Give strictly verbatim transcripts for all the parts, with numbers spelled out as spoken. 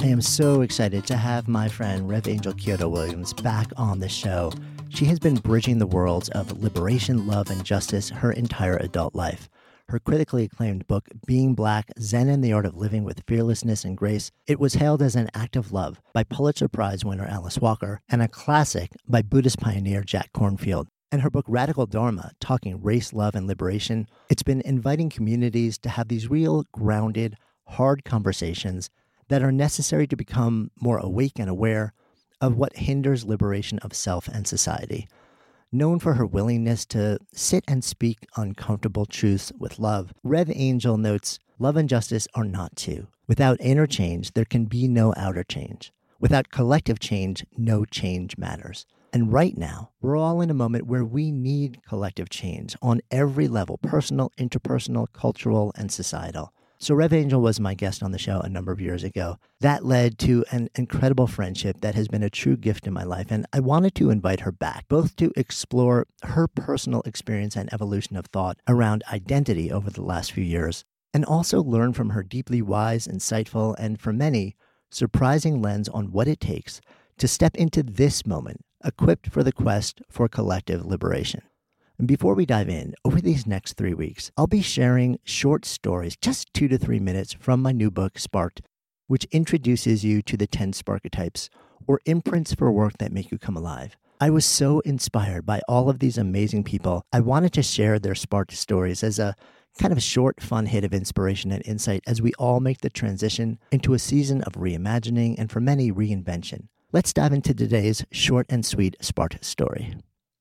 am so excited to have my friend Rev Angel Kyoto Williams back on the show. She has been bridging the worlds of liberation, love, and justice her entire adult life. Her critically acclaimed book, Being Black, Zen and the Art of Living with Fearlessness and Grace, it was hailed as an act of love by Pulitzer Prize winner Alice Walker and a classic by Buddhist pioneer Jack Kornfield. And her book, Radical Dharma, Talking Race, Love, and Liberation, it's been inviting communities to have these real, grounded, hard conversations that are necessary to become more awake and aware of what hinders liberation of self and society. Known for her willingness to sit and speak uncomfortable truths with love, Rev Angel notes, love and justice are not two. Without inner change, there can be no outer change. Without collective change, no change matters. And right now, we're all in a moment where we need collective change on every level, personal, interpersonal, cultural, and societal. So Rev Angel was my guest on the show a number of years ago. That led to an incredible friendship that has been a true gift in my life. And I wanted to invite her back, both to explore her personal experience and evolution of thought around identity over the last few years, and also learn from her deeply wise, insightful, and for many, surprising lens on what it takes to step into this moment, equipped for the quest for collective liberation. And before we dive in, over these next three weeks, I'll be sharing short stories, just two to three minutes, from my new book, Sparked, which introduces you to the ten Sparketypes, or imprints for work that make you come alive. I was so inspired by all of these amazing people. I wanted to share their sparked stories as a kind of short, fun hit of inspiration and insight as we all make the transition into a season of reimagining and, for many, reinvention. Let's dive into today's short and sweet sparked story.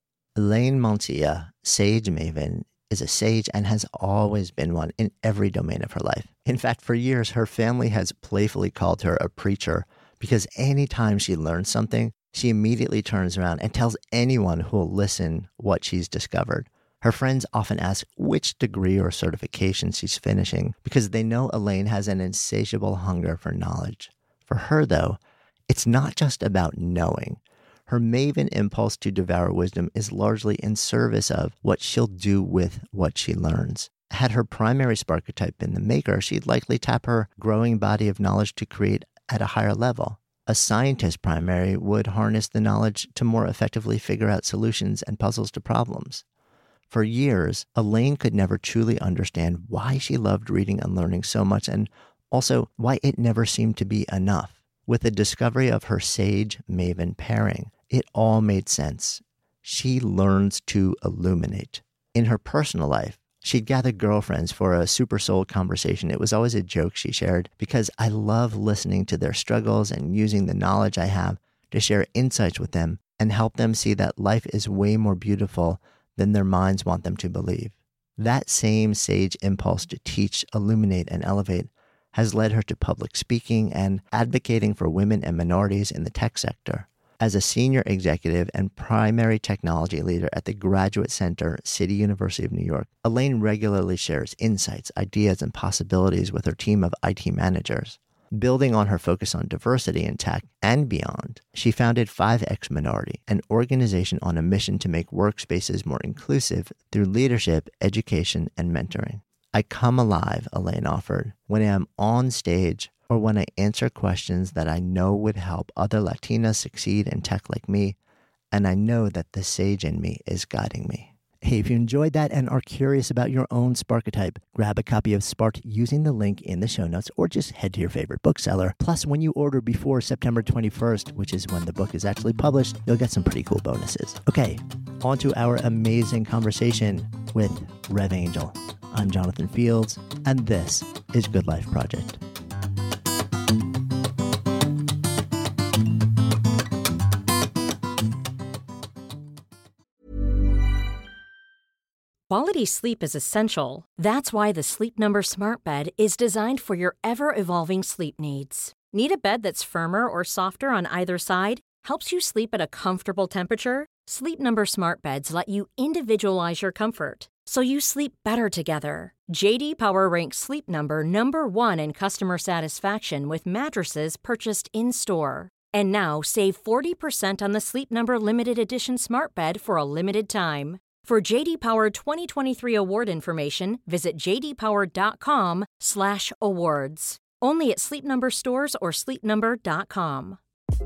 Elaine Montilla, Sage Maven, is a sage and has always been one in every domain of her life. In fact, for years, her family has playfully called her a preacher because anytime she learns something, she immediately turns around and tells anyone who will listen what she's discovered. Her friends often ask which degree or certification she's finishing because they know Elaine has an insatiable hunger for knowledge. For her, though, it's not just about knowing. Her maven impulse to devour wisdom is largely in service of what she'll do with what she learns. Had her primary Sparketype been the maker, she'd likely tap her growing body of knowledge to create at a higher level. A scientist primary would harness the knowledge to more effectively figure out solutions and puzzles to problems. For years, Elaine could never truly understand why she loved reading and learning so much, and also why it never seemed to be enough. With the discovery of her sage-maven pairing, it all made sense. She learns to illuminate. In her personal life, she'd gather girlfriends for a super soul conversation. It was always a joke she shared because I love listening to their struggles and using the knowledge I have to share insights with them and help them see that life is way more beautiful than their minds want them to believe. That same sage impulse to teach, illuminate, and elevate has led her to public speaking and advocating for women and minorities in the tech sector. As a senior executive and primary technology leader at the Graduate Center, City University of New York, Elaine regularly shares insights, ideas, and possibilities with her team of I T managers. Building on her focus on diversity in tech and beyond, she founded five X Minority, an organization on a mission to make workspaces more inclusive through leadership, education, and mentoring. I come alive, Elaine offered, when I am on stage or when I answer questions that I know would help other Latinas succeed in tech like me, and I know that the sage in me is guiding me. Hey, if you enjoyed that and are curious about your own Sparketype, grab a copy of Sparked using the link in the show notes, or just head to your favorite bookseller. Plus, when you order before September twenty-first, which is when the book is actually published, you'll get some pretty cool bonuses. Okay, on to our amazing conversation with Rev Angel. I'm Jonathan Fields, and this is Good Life Project. Quality sleep is essential. That's why the Sleep Number Smart Bed is designed for your ever-evolving sleep needs. Need a bed that's firmer or softer on either side? Helps you sleep at a comfortable temperature? Sleep Number Smart Beds let you individualize your comfort, so you sleep better together. J D Power ranks Sleep Number number one in customer satisfaction with mattresses purchased in-store. And now, save forty percent on the Sleep Number Limited Edition Smart Bed for a limited time. For J D Power twenty twenty-three award information, visit j d power dot com slash awards. Only at Sleep Number stores or sleep number dot com.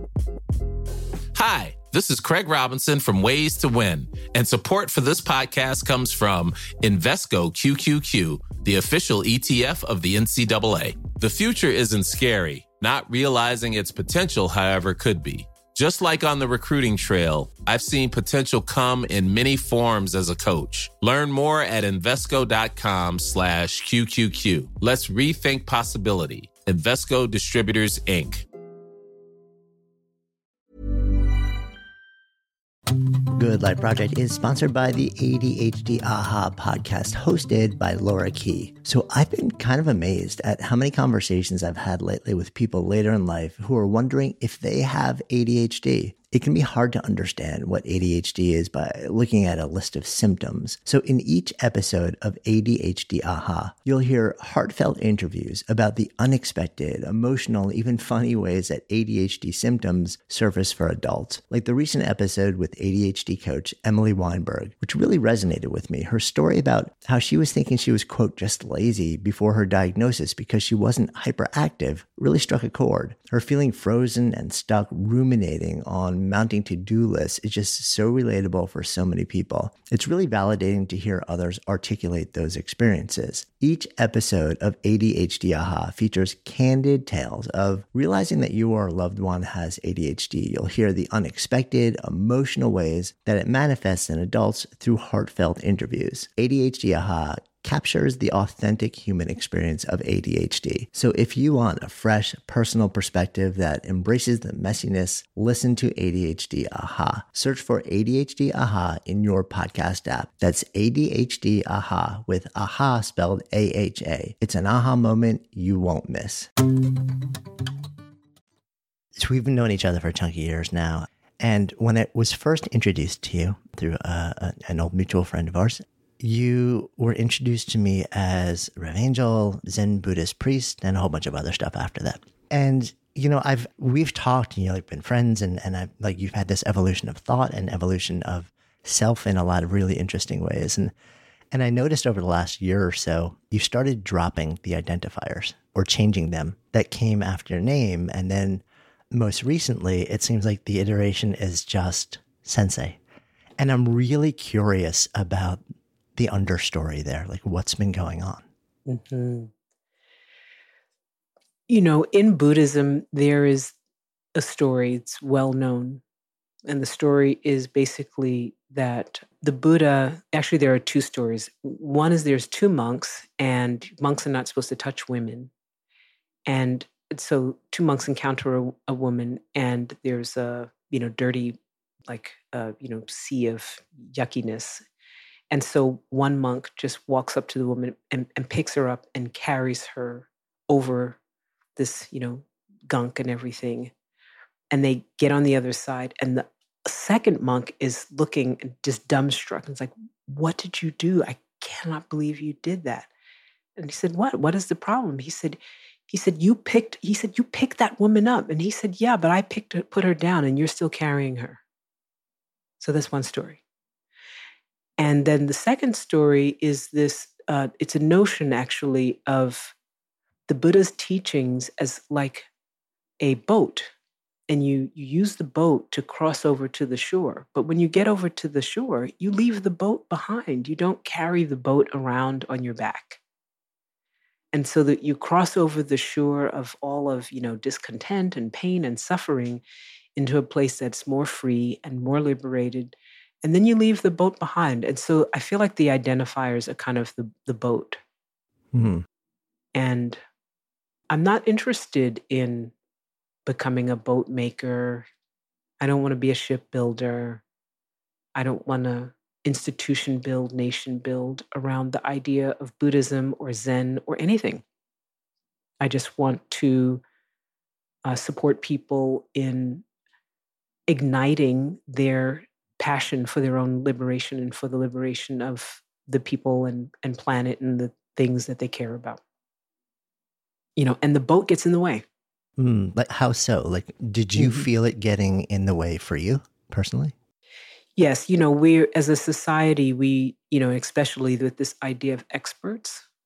Hi, this is Craig Robinson from Ways to Win, and support for this podcast comes from Invesco Q Q Q, the official E T F of the N C double A. The future isn't scary. Not realizing its potential, however, could be. Just like on the recruiting trail, I've seen potential come in many forms as a coach. Learn more at Invesco.com slash QQQ. Let's rethink possibility. Invesco Distributors, Incorporated. Good Life Project is sponsored by the A D H D Aha podcast, hosted by Laura Key. So I've been kind of amazed at how many conversations I've had lately with people later in life who are wondering if they have A D H D. It can be hard to understand what A D H D is by looking at a list of symptoms. So in each episode of A D H D Aha, you'll hear heartfelt interviews about the unexpected, emotional, even funny ways that A D H D symptoms surface for adults. Like the recent episode with A D H D coach Emily Weinberg, which really resonated with me. Her story about how she was thinking she was, quote, just lazy before her diagnosis because she wasn't hyperactive really struck a chord. Her feeling frozen and stuck ruminating on mounting to-do lists is just so relatable for so many people. It's really validating to hear others articulate those experiences. Each episode of A D H D Aha features candid tales of realizing that you or a loved one has A D H D. You'll hear the unexpected, emotional ways that it manifests in adults through heartfelt interviews. A D H D Aha captures the authentic human experience of A D H D. So if you want a fresh, personal perspective that embraces the messiness, listen to A D H D Aha. Search for A D H D Aha in your podcast app. That's A D H D Aha with Aha spelled A H A. It's an aha moment you won't miss. So we've known each other for a chunk of years now. And when it was first introduced to you through uh, an old mutual friend of ours, you were introduced to me as Rev Angel, Zen Buddhist priest, and a whole bunch of other stuff after that. And, you know, I've, we've talked, and, you know, like been friends, and, and I've, like, you've had this evolution of thought and evolution of self in a lot of really interesting ways. And, and I noticed over the last year or so, you started dropping the identifiers or changing them that came after your name. And then most recently, it seems like the iteration is just sensei. And I'm really curious about the understory there, like what's been going on. Mm-hmm. You know, in Buddhism, there is a story, it's well known. And the story is basically that the Buddha, actually there are two stories. One is there's two monks, and monks are not supposed to touch women. And so two monks encounter a, a woman, and there's a, you know, dirty, like, uh, you know, sea of yuckiness. And so one monk just walks up to the woman and, and picks her up and carries her over this, you know, gunk and everything. And they get on the other side. And the second monk is looking just dumbstruck. And it's like, what did you do? I cannot believe you did that. And he said, what? What is the problem? He said, he said, you picked, he said, you picked that woman up. And he said, yeah, but I picked her, put her down, and you're still carrying her. So that's one story. And then the second story is this, uh, it's a notion actually of the Buddha's teachings as like a boat. And you, you use the boat to cross over to the shore. But when you get over to the shore, you leave the boat behind. You don't carry the boat around on your back. And so that you cross over the shore of all of, you know, discontent and pain and suffering into a place that's more free and more liberated. And then you leave the boat behind. And so I feel like the identifiers are kind of the, the boat. Mm-hmm. And I'm not interested in becoming a boat maker. I don't want to be a shipbuilder. I don't want to institution build, nation build around the idea of Buddhism or Zen or anything. I just want to uh, support people in igniting their passion for their own liberation and for the liberation of the people and, and planet and the things that they care about. You know, and the boat gets in the way. Mm, like how so? Like, did you Mm-hmm. feel it getting in the way for you personally? Yes, you know, we're, as a society, we, you know, especially with this idea of experts,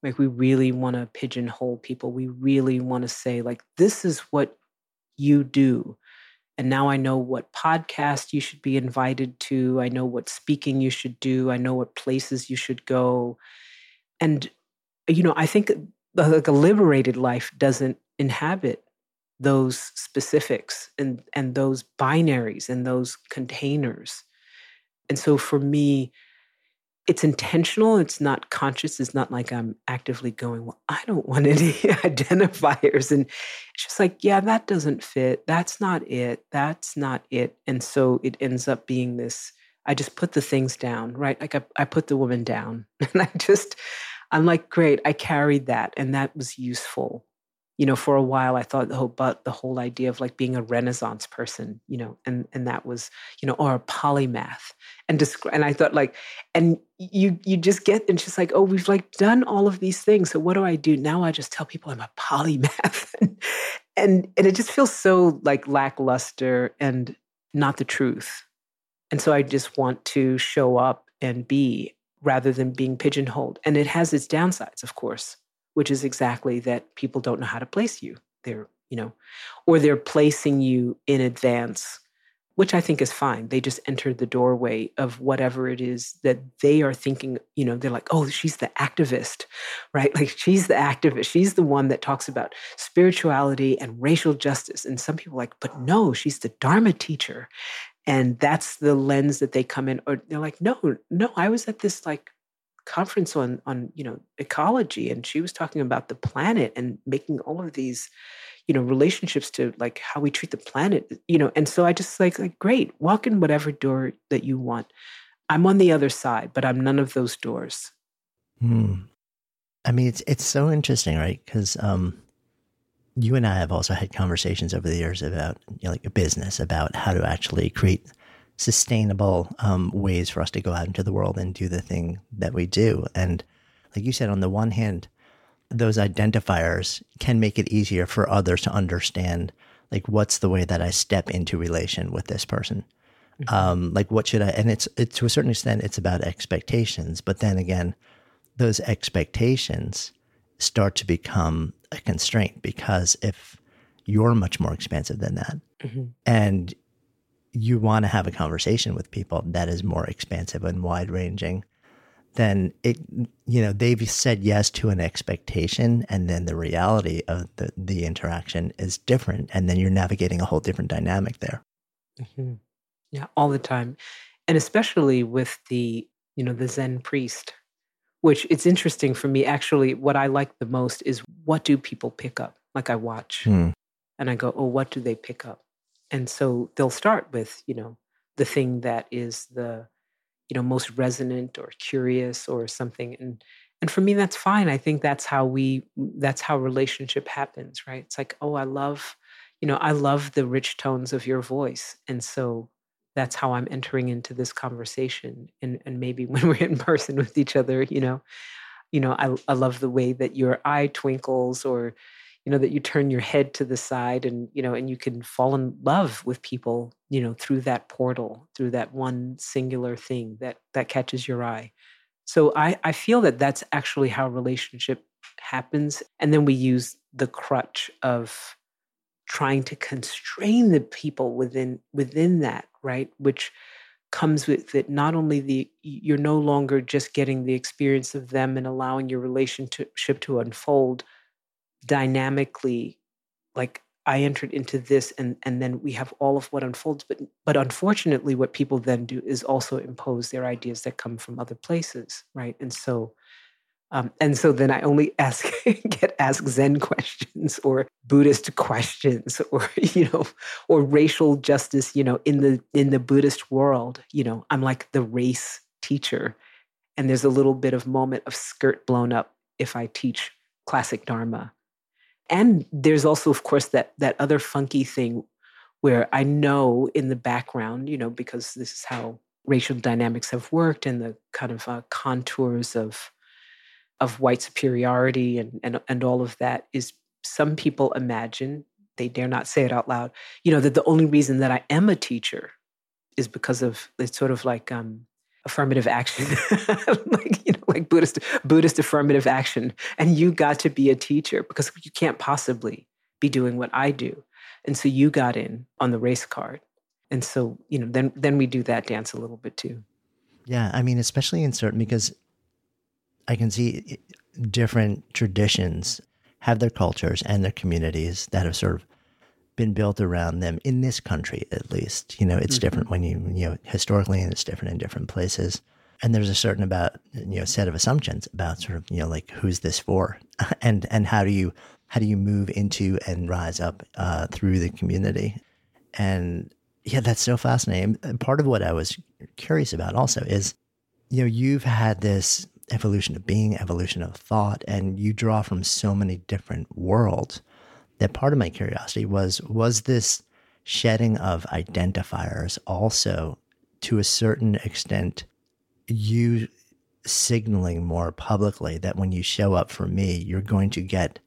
Like we really want to pigeonhole people. We really want to say, like, this is what you do. And now I know what podcast you should be invited to. I know what speaking you should do. I know what places you should go. And, you know, I think like a liberated life doesn't inhabit those specifics and, and those binaries and those containers. And so for me, it's intentional. It's not conscious. It's not like I'm actively going, well, I don't want any identifiers. And it's just like, yeah, that doesn't fit. That's not it. That's not it. And so it ends up being this, I just put the things down, right? Like I, I put the woman down and I just, I'm like, great, I carried that. And that was useful. You know, for a while, I thought the whole, but the whole idea of like being a Renaissance person, you know, and and that was, you know, or a polymath, and descri- and I thought like, and you you just get, and just like, oh, we've like done all of these things, so what do I do now? I just tell people I'm a polymath, and and and it just feels so like lackluster and not the truth, and so I just want to show up and be rather than being pigeonholed, and it has its downsides, of course, which is exactly that people don't know how to place you. They're, you know, or they're placing you in advance, which I think is fine. They just entered the doorway of whatever it is that they are thinking, you know, they're like, oh, she's the activist, right? Like she's the activist. She's the one that talks about spirituality and racial justice. And some people are like, but no, she's the Dharma teacher. And that's the lens that they come in. Or they're like, no, no, I was at this like conference on, on, you know, ecology. And she was talking about the planet and making all of these, you know, relationships to like how we treat the planet, you know. And so I just like, like, great, walk in whatever door that you want. I'm on the other side, but I'm none of those doors. Hmm. I mean, it's, it's so interesting, right? Because um, you and I have also had conversations over the years about, you know, like a business, about how to actually create sustainable um, ways for us to go out into the world and do the thing that we do. And like you said, on the one hand, those identifiers can make it easier for others to understand, like, what's the way that I step into relation with this person? Mm-hmm. Um, like, what should I, and it's, it, to a certain extent, it's about expectations. But then again, those expectations start to become a constraint, because if you're much more expansive than that, mm-hmm. and you want to have a conversation with people that is more expansive and wide ranging, then it, you know, they've said yes to an expectation, and then the reality of the, the interaction is different. And then you're navigating a whole different dynamic there. Mm-hmm. Yeah, all the time. And especially with the, you know, the Zen priest, which it's interesting for me. Actually, what I like the most is, what do people pick up? Like I watch hmm. and I go, oh, what do they pick up? And so they'll start with, you know, the thing that is the, you know, most resonant or curious or something. And and for me, that's fine. I think that's how we, that's how relationship happens, right? It's like, oh, I love, you know, I love the rich tones of your voice. And so that's how I'm entering into this conversation. And and maybe when we're in person with each other, you know, you know, I I love the way that your eye twinkles, or, you know, that you turn your head to the side, and, you know, and you can fall in love with people, you know, through that portal, through that one singular thing that, that catches your eye. So I, I feel that that's actually how relationship happens. And then we use the crutch of trying to constrain the people within, within that, right? Which comes with it, not only the, you're no longer just getting the experience of them and allowing your relationship to unfold dynamically, like I entered into this, and and then we have all of what unfolds. But but unfortunately, what people then do is also impose their ideas that come from other places, right? And so, um, and so then I only ask get asked Zen questions or Buddhist questions, or, you know, or racial justice. You know, in the in the Buddhist world, you know, I'm like the race teacher, and there's a little bit of moment of skirt blown up if I teach classic Dharma. And there's also, of course, that that other funky thing where I know in the background, you know, because this is how racial dynamics have worked, and the kind of uh, contours of of white superiority and, and and all of that, is some people imagine, they dare not say it out loud, you know, that the only reason that I am a teacher is because of, it's sort of like um, affirmative action, like, you know, like Buddhist, Buddhist affirmative action. And you got to be a teacher because you can't possibly be doing what I do. And so you got in on the race card. And so, you know, then, then we do that dance a little bit too. Yeah. I mean, especially in certain, because I can see different traditions have their cultures and their communities that have sort of been built around them in this country, at least. You know, it's mm-hmm. different when you, you know, historically, and it's different in different places. And there's a certain about, you know, set of assumptions about sort of, you know, like, who's this for? and, and how do you, how do you move into and rise up uh, through the community? And yeah, that's so fascinating. And part of what I was curious about also is, you know, you've had this evolution of being, evolution of thought, and you draw from so many different worlds. That part of my curiosity was, was this shedding of identifiers also, to a certain extent, you signaling more publicly that when you show up for me, you're going to get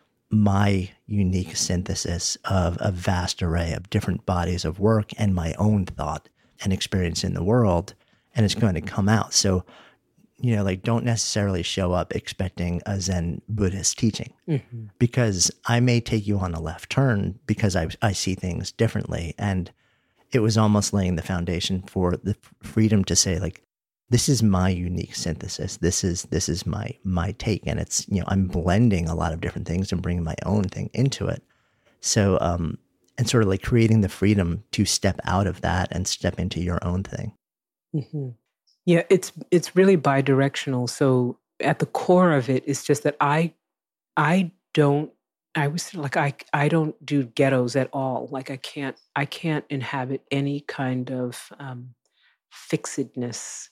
my unique synthesis of a vast array of different bodies of work and my own thought and experience in the world, and it's going to come out. So, you know, like, don't necessarily show up expecting a Zen Buddhist teaching, mm-hmm. because I may take you on a left turn because I, I see things differently. And it was almost laying the foundation for the freedom to say, like, this is my unique synthesis. This is, this is my, my take. And it's, you know, I'm blending a lot of different things and bringing my own thing into it. So, um, and sort of like creating the freedom to step out of that and step into your own thing. Mm-hmm. Yeah, it's it's really bidirectional. So at the core of it is just that I I don't I was like I I don't do ghettos at all. Like I can't I can't inhabit any kind of um, fixedness.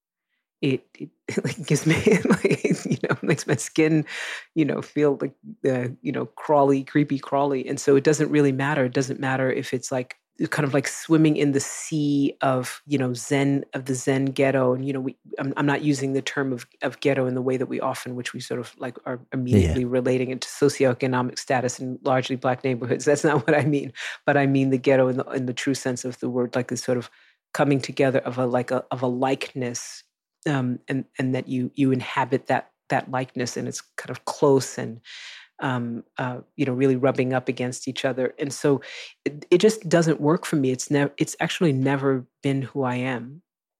It, it, it like gives me like, you know, makes my skin, you know, feel like uh, you know, crawly, creepy, crawly. And so it doesn't really matter. It doesn't matter if it's like kind of like swimming in the sea of, you know, Zen, of the Zen ghetto. And, you know, we, I'm, I'm not using the term of, of ghetto in the way that we often, which we sort of like are immediately yeah. relating it to socioeconomic status in largely Black neighborhoods. That's not what I mean. But I mean the ghetto in the, in the true sense of the word, like this sort of coming together of a, like a, of a likeness, um, and, and that you, you inhabit that, that likeness, and it's kind of close and, Um, uh, you know, really rubbing up against each other. And so it, it just doesn't work for me. It's never, it's actually never been who I am.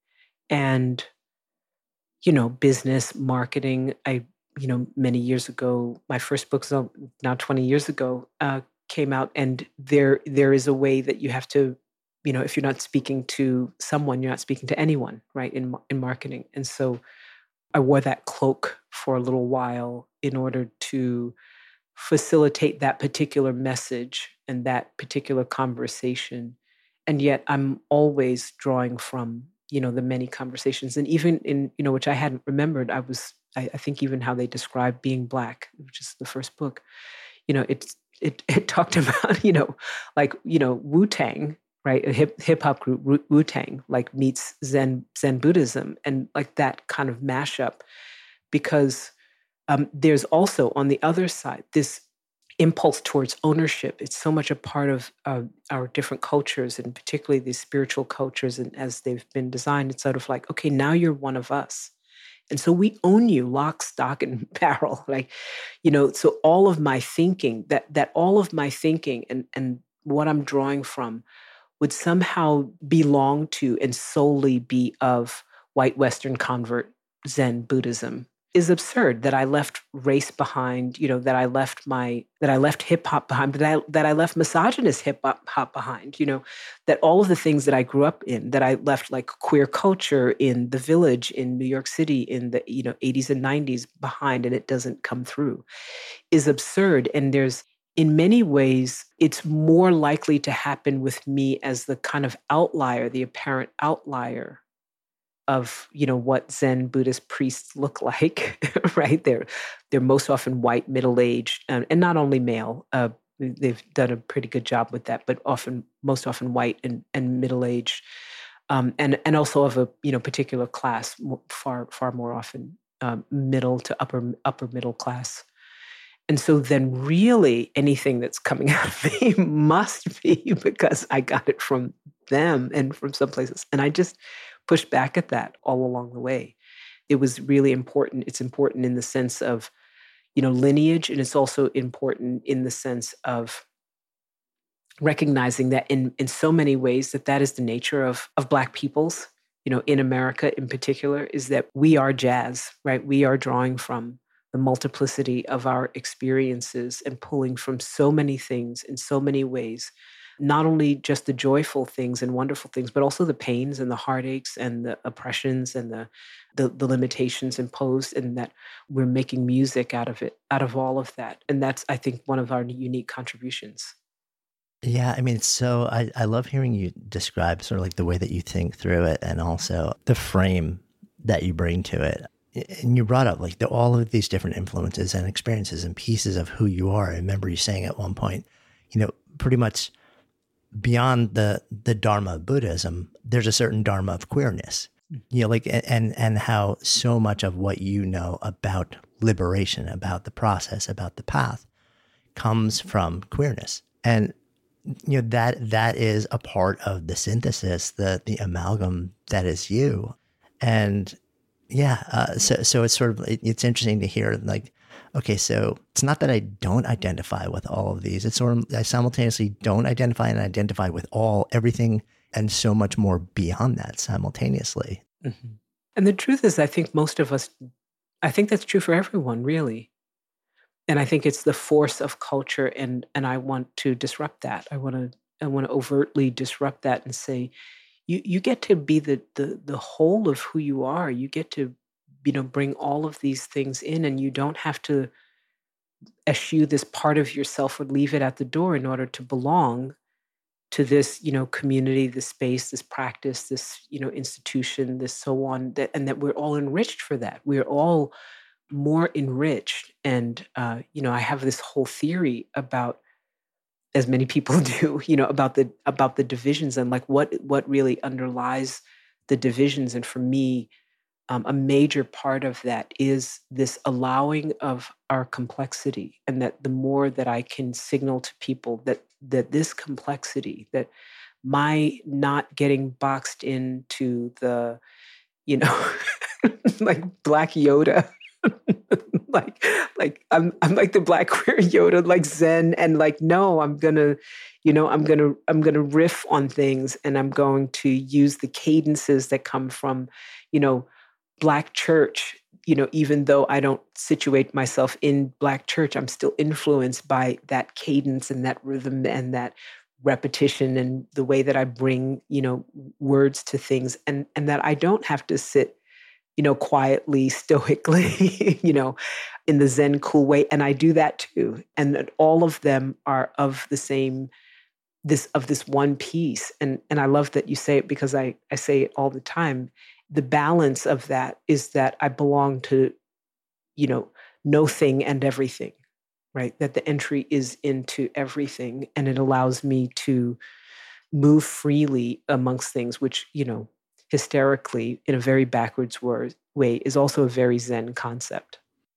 And, you know, business, marketing, I, you know, many years ago, my first book, so now twenty years ago, uh, came out, and there, there is a way that you have to, you know, if you're not speaking to someone, you're not speaking to anyone, right? In, in marketing. And so I wore that cloak for a little while in order to facilitate that particular message and that particular conversation. And yet I'm always drawing from, you know, the many conversations. And even in, you know, which I hadn't remembered, I was, I, I think even how they describe being Black, which is the first book, you know, it's, it, it talked about, you know, like, you know, Wu-Tang, right? A hip, hip hop group, Wu-Tang, like meets Zen, Zen Buddhism, and like that kind of mashup, because Um, there's also on the other side this impulse towards ownership. It's so much a part of uh, our different cultures, and particularly these spiritual cultures, and as they've been designed, it's sort of like, okay, now you're one of us. And so we own you lock, stock, and barrel. Like, you know, so all of my thinking, that that all of my thinking and, and what I'm drawing from would somehow belong to and solely be of white Western convert Zen Buddhism is absurd. That I left race behind, you know, that I left my, that I left hip hop behind, that I, that I left misogynist hip hop behind, you know, that all of the things that I grew up in, that I left like queer culture in the Village in New York City in the, you know, eighties and nineties behind, and it doesn't come through, is absurd. And there's, in many ways, it's more likely to happen with me as the kind of outlier, the apparent outlier of, you know, what Zen Buddhist priests look like, right? They're they're most often white, middle-aged, and, and not only male. Uh, they've done a pretty good job with that, but often, most often white and, and middle-aged, um, and and also of a, you know, particular class, far far more often um, middle to upper upper middle class. And so then really anything that's coming out of me must be because I got it from them and from some places. And I just pushed back at that all along the way. It was really important. It's important in the sense of, you know, lineage, and it's also important in the sense of recognizing that in, in so many ways that that is the nature of, of Black peoples, you know, in America in particular, is that we are jazz, right? We are drawing from the multiplicity of our experiences and pulling from so many things in so many ways, not only just the joyful things and wonderful things, but also the pains and the heartaches and the oppressions and the, the, the limitations imposed, and that we're making music out of it, out of all of that. And that's, I think, one of our unique contributions. Yeah, I mean, it's so I, I love hearing you describe sort of like the way that you think through it and also the frame that you bring to it. And you brought up like the, all of these different influences and experiences and pieces of who you are. I remember you saying at one point, you know, pretty much beyond the the Dharma of Buddhism, there's a certain Dharma of queerness. You know, like and and how so much of what you know about liberation, about the process, about the path, comes from queerness. And you know, that that is a part of the synthesis, the the amalgam that is you. And yeah, uh, so so it's sort of it, it's interesting to hear like, okay, so it's not that I don't identify with all of these. It's sort of I simultaneously don't identify and identify with all everything and so much more beyond that simultaneously. Mm-hmm. And the truth is, I think most of us, I think that's true for everyone, really. And I think it's the force of culture, and and I want to disrupt that. I want to I want to overtly disrupt that and say, you you get to be the the the whole of who you are. You get to, you know, bring all of these things in, and you don't have to eschew this part of yourself or leave it at the door in order to belong to this, you know, community, this space, this practice, this, you know, institution, this so on, that, and that we're all enriched for that. We're all more enriched. And, uh, you know, I have this whole theory about, as many people do, you know, about the, about the divisions and like what, what really underlies the divisions. And for me, um, a major part of that is this allowing of our complexity, and that the more that I can signal to people that, that this complexity, that my not getting boxed into the, you know, like Black Yoda, like, like I'm, I'm like the Black queer Yoda, like Zen, and like, no, I'm gonna, you know, I'm gonna, I'm gonna riff on things, and I'm going to use the cadences that come from, you know, Black church. You know, even though I don't situate myself in Black church, I'm still influenced by that cadence and that rhythm and that repetition and the way that I bring, you know, words to things, and and that I don't have to sit, you know, quietly, stoically, you know, in the Zen cool way. And I do that too. And that all of them are of the same, this, of this one piece. And, and I love that you say it, because I, I say it all the time. The balance of that is that I belong to, you know, no thing and everything, right? That the entry is into everything, and it allows me to move freely amongst things, which, you know, hysterically, in a very backwards word, way, is also a very Zen concept.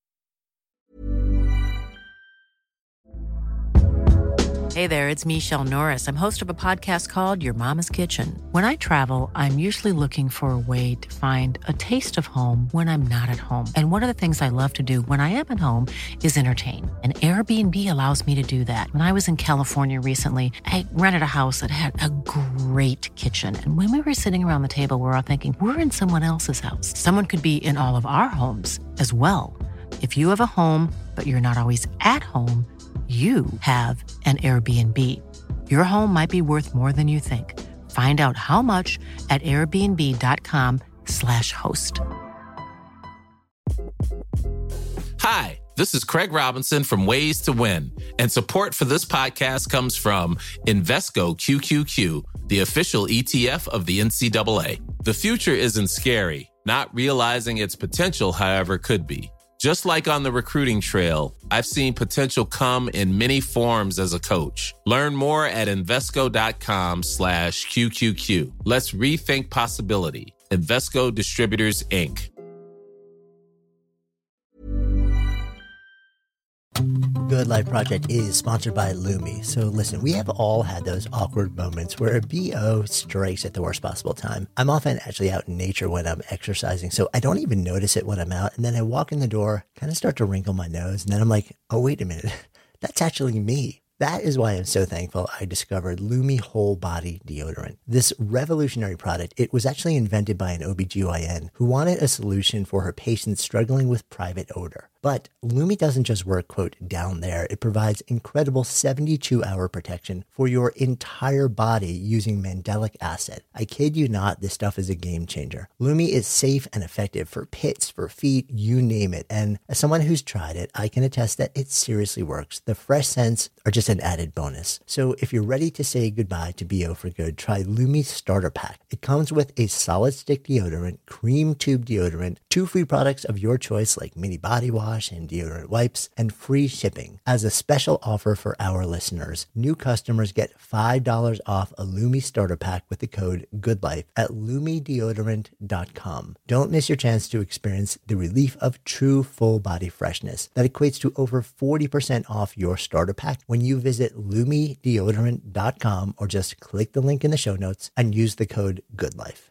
Hey there, it's Michelle Norris. I'm host of a podcast called Your Mama's Kitchen. When I travel, I'm usually looking for a way to find a taste of home when I'm not at home. And one of the things I love to do when I am at home is entertain. And Airbnb allows me to do that. When I was in California recently, I rented a house that had a great kitchen. And when we were sitting around the table, we're all thinking, we're in someone else's house. Someone could be in all of our homes as well. If you have a home, but you're not always at home, you have an Airbnb. Your home might be worth more than you think. Find out how much at airbnb.com slash host. Hi, this is Craig Robinson from Ways to Win, and support for this podcast comes from Invesco Q Q Q, the official E T F of the N C double A. The future isn't scary. Not realizing its potential, however, could be. Just like on the recruiting trail, I've seen potential come in many forms as a coach. Learn more at Invesco.com slash QQQ. Let's rethink possibility. Invesco Distributors, Incorporated. Good Life Project is sponsored by Lumi. So listen, we have all had those awkward moments where a B O strikes at the worst possible time. I'm often actually out in nature when I'm exercising, so I don't even notice it when I'm out. And then I walk in the door, kind of start to wrinkle my nose, and then I'm like, oh, wait a minute, that's actually me. That is why I'm so thankful I discovered Lumi Whole Body Deodorant. This revolutionary product, it was actually invented by an O B G Y N who wanted a solution for her patients struggling with private odor. But Lumi doesn't just work, quote, down there. It provides incredible seventy-two hour protection for your entire body using mandelic acid. I kid you not, this stuff is a game changer. Lumi is safe and effective for pits, for feet, you name it. And as someone who's tried it, I can attest that it seriously works. The fresh scents are just an added bonus. So if you're ready to say goodbye to B O for good, try Lumi's Starter Pack. It comes with a solid stick deodorant, cream tube deodorant, two free products of your choice like mini body wash and deodorant wipes, and free shipping. As a special offer for our listeners, new customers get five dollars off a Lumi Starter Pack with the code GOODLIFE at lumi deodorant dot com. Don't miss your chance to experience the relief of true full body freshness that equates to over forty percent off your starter pack when you visit lumi deodorant dot com or just click the link in the show notes and use the code GOODLIFE.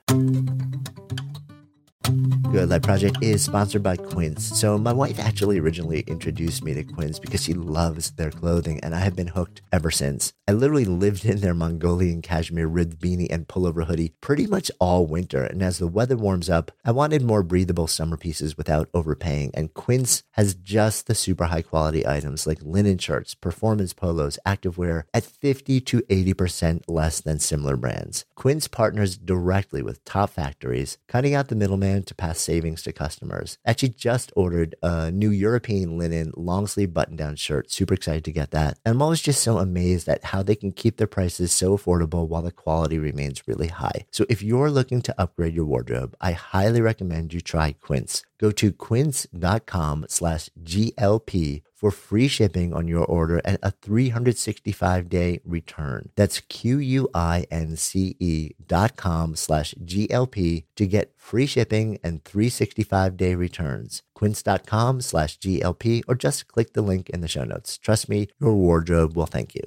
Good Life Project is sponsored by Quince. So my wife actually originally introduced me to Quince because she loves their clothing, and I have been hooked ever since. I literally lived in their Mongolian cashmere ribbed beanie and pullover hoodie pretty much all winter, and as the weather warms up, I wanted more breathable summer pieces without overpaying, and Quince has just the super high quality items like linen shirts, performance polos, activewear at fifty to eighty percent less than similar brands. Quince partners directly with top factories, cutting out the middleman to pass savings to customers. Actually just ordered a new European linen long sleeve button down shirt. Super excited to get that. And I'm always just so amazed at how they can keep their prices so affordable while the quality remains really high. So if you're looking to upgrade your wardrobe, I highly recommend you try Quince. Go to quince.com slash GLP for free shipping on your order and a three hundred sixty-five day return. That's Q-U-I-N-C-E dot com slash G-L-P to get free shipping and three hundred sixty-five day returns. Quince.com slash G-L-P or just click the link in the show notes. Trust me, your wardrobe will thank you.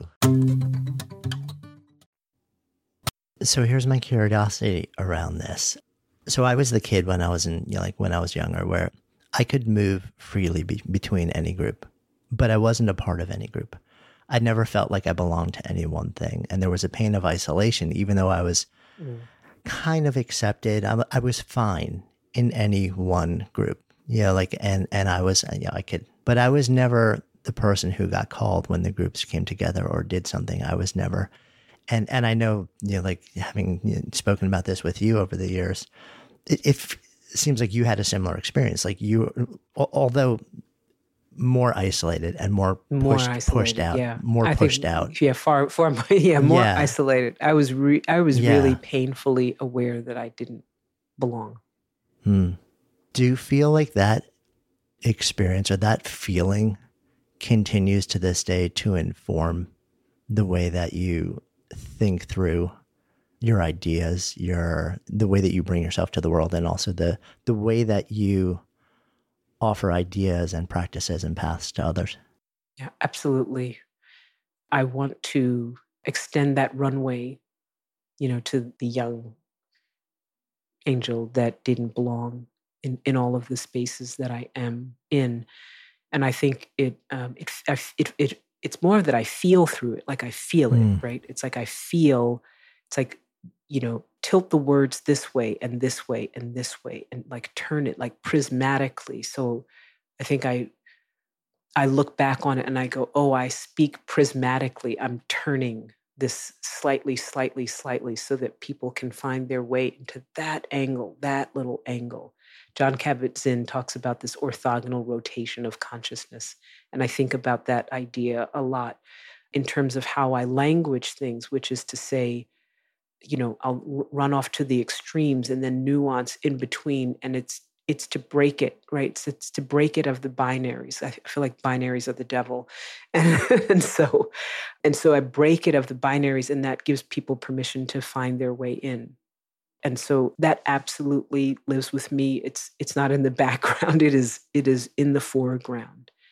So here's my curiosity around this. So I was the kid when I was in, you know, like when I was younger, where I could move freely be- between any group, but I wasn't a part of any group. I never felt like I belonged to any one thing. And there was a pain of isolation, even though I was mm. kind of accepted. I, I was fine in any one group, you know, like, and, and I was, you know, I could, but I was never the person who got called when the groups came together or did something. I was never, and, and I know, you know, like having you know, spoken about this with you over the years, it, it f- seems like you had a similar experience. Like you, although more isolated and more, more pushed, isolated, pushed out, yeah. more I pushed think, out. Yeah, far, far, yeah, more yeah. isolated. I was, re- I was yeah. really painfully aware that I didn't belong. Hmm. Do you feel like that experience or that feeling continues to this day to inform the way that you think through your ideas, your the way that you bring yourself to the world, and also the the way that you offer ideas and practices and paths to others? Yeah, absolutely. I want to extend that runway, you know, to the young angel that didn't belong in, in all of the spaces that I am in. And I think it, um, it, it, it, it's more that I feel through it. Like I feel Mm. it, right? It's like I feel, it's like, you know, tilt the words this way and this way and this way and like turn it like prismatically. So I think I, I look back on it and I go, oh, I speak prismatically. I'm turning this slightly, slightly, slightly so that people can find their way into that angle, that little angle. Jon Kabat-Zinn talks about this orthogonal rotation of consciousness. And I think about that idea a lot in terms of how I language things, which is to say, you know, I'll r- run off to the extremes and then nuance in between. And it's it's to break it, right? It's, it's to break it of the binaries. I feel like binaries are the devil. And, and so and so I break it of the binaries, and that gives people permission to find their way in. And so that absolutely lives with me. It's it's not in the background. It is it is in the foreground.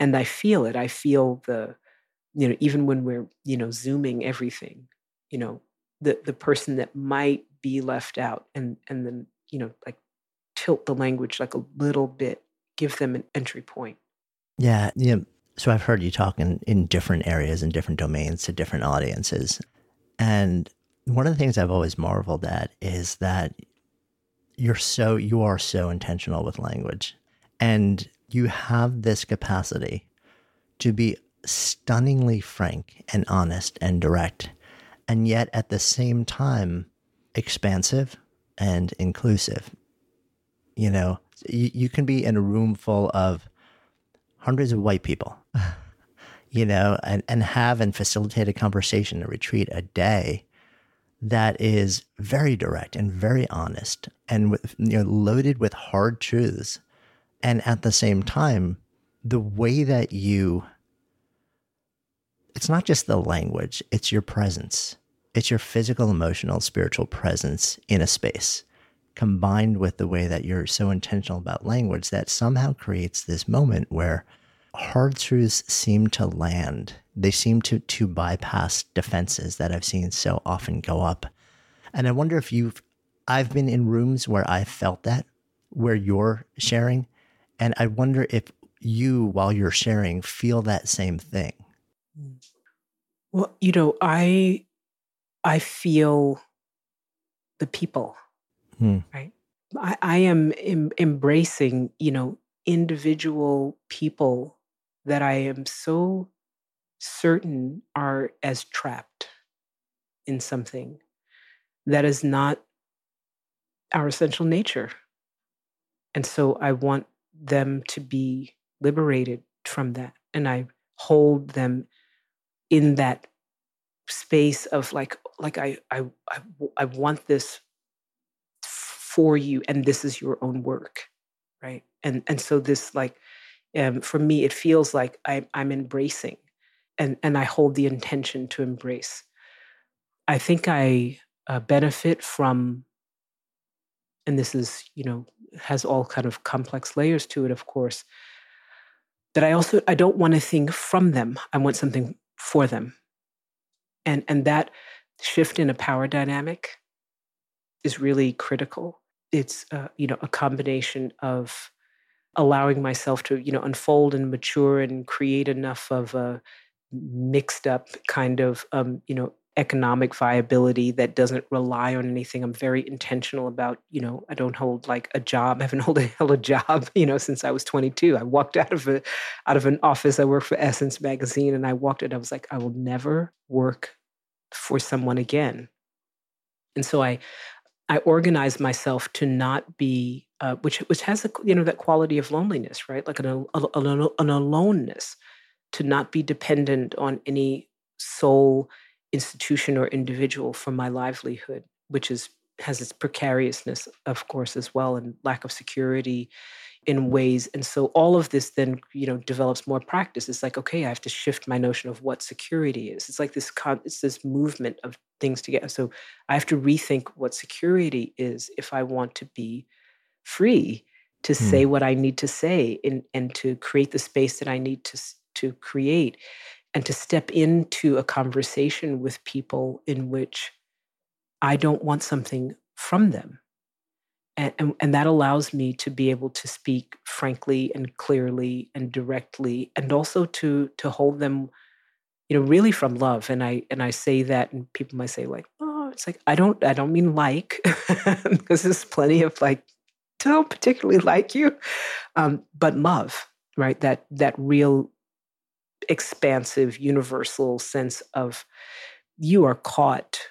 And I feel it. I feel the, you know, even when we're, you know, Zooming everything, you know, the the person that might be left out, and and then, you know, like tilt the language like a little bit, give them an entry point. Yeah. Yeah. So I've heard you talk in, in different areas and different domains to different audiences. And one of the things I've always marveled at is that you're so, you are so intentional with language, and you have this capacity to be stunningly frank and honest and direct, and yet at the same time, expansive and inclusive. You know, you, you can be in a room full of hundreds of white people, you know, and, and have and facilitate a conversation, a retreat, a day that is very direct and very honest and with, you know, loaded with hard truths. And at the same time, the way that you, it's not just the language, it's your presence. It's your physical, emotional, spiritual presence in a space, combined with the way that you're so intentional about language that somehow creates this moment where hard truths seem to land. They seem to to bypass defenses that I've seen so often go up. And I wonder if you've, I've been in rooms where I felt that, where you're sharing, and I wonder if you, while you're sharing, feel that same thing. Well, you know, I I feel the people, Hmm. right? I, I am em- embracing, you know, individual people that I am so certain are as trapped in something that is not our essential nature. And so I want them to be liberated from that. And I hold them in that space of like, like I, I, I, I want this for you, and this is your own work, right? And and so this, like, um, for me, it feels like I, I'm embracing, and and I hold the intention to embrace. I think I uh, benefit from, and this is, you know, has all kind of complex layers to it, of course, that I also, I don't want a thing from them. I want something for them. And and that shift in a power dynamic is really critical. It's, uh, you know, a combination of allowing myself to, you know, unfold and mature and create enough of a mixed up kind of, um, you know, economic viability that doesn't rely on anything. I'm very intentional about, you know, I don't hold like a job. I haven't held a, held a job, you know, since I was twenty-two. I walked out of a, out of an office. I worked for Essence magazine, and I walked it. I was like, I will never work for someone again. And so I, I organized myself to not be, uh, which which has a, you know, that quality of loneliness, right? Like an, an, an aloneness, to not be dependent on any sole institution or individual for my livelihood, which is has its precariousness, of course, as well, and lack of security in ways. And so all of this then, you know, develops more practice. It's like, okay, I have to shift my notion of what security is. It's like this, con- it's this movement of things together. So I have to rethink what security is if I want to be free to Hmm. say what I need to say, and, and to create the space that I need to, to create, and to step into a conversation with people in which I don't want something from them. And, and, and that allows me to be able to speak frankly and clearly and directly, and also to to hold them, you know, really from love. And I and I say that, and people might say like, oh, it's like, I don't I don't mean like, because there's plenty of like, don't particularly like you, um, but love, right? That that real expansive, universal sense of, you are caught,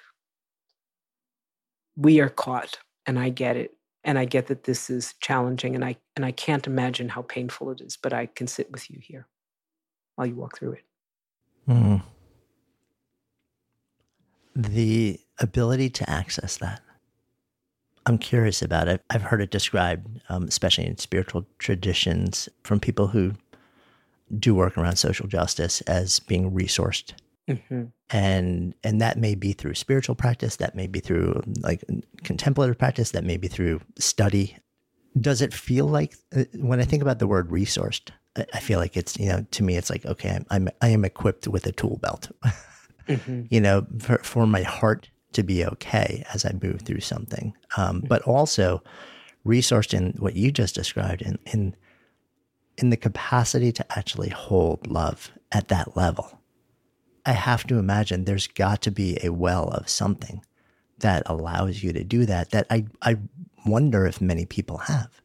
we are caught, and I get it. And I get that this is challenging, and I and I can't imagine how painful it is, but I can sit with you here while you walk through it. Hmm. The ability to access that. I'm curious about it. I've heard it described, um, especially in spiritual traditions, from people who do work around social justice, as being resourced. Mm-hmm. And and that may be through spiritual practice, that may be through like contemplative practice, that may be through study. Does it feel like, uh, when I think about the word resourced, I, I feel like it's, you know, to me, it's like, okay, I'm, I'm I am equipped with a tool belt, mm-hmm. you know, for, for my heart to be okay as I move through something. Um, mm-hmm. But also resourced in what you just described in, in, in the capacity to actually hold love at that level. I have to imagine there's got to be a well of something that allows you to do that, that I, I wonder if many people have.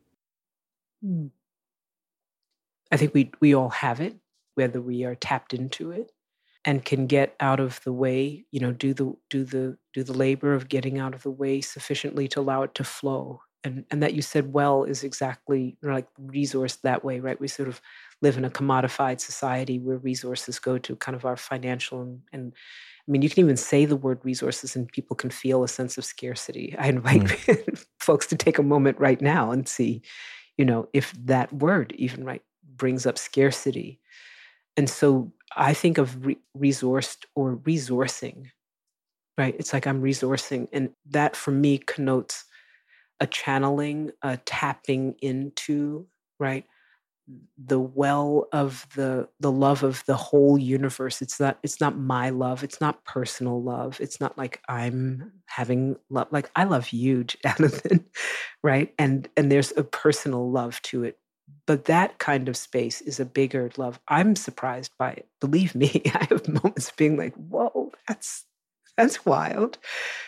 I think we we all have it, whether we are tapped into it and can get out of the way, you know, do the do the do the labor of getting out of the way sufficiently to allow it to flow. And and that you said well is exactly, you know, like resourced that way, right? We sort of live in a commodified society where resources go to kind of our financial and, and I mean, you can even say the word resources and people can feel a sense of scarcity. I invite mm. folks to take a moment right now and see, you know, if that word even right brings up scarcity. And so I think of re- resourced or resourcing, right? It's like I'm resourcing. And that for me connotes a channeling, a tapping into, right? The well of the the love of the whole universe. It's not it's not my love. It's not personal love. It's not like I'm having love. Like I love you, Jonathan, right? And and there's a personal love to it. But that kind of space is a bigger love. I'm surprised by it. Believe me, I have moments being like, "Whoa, that's that's wild."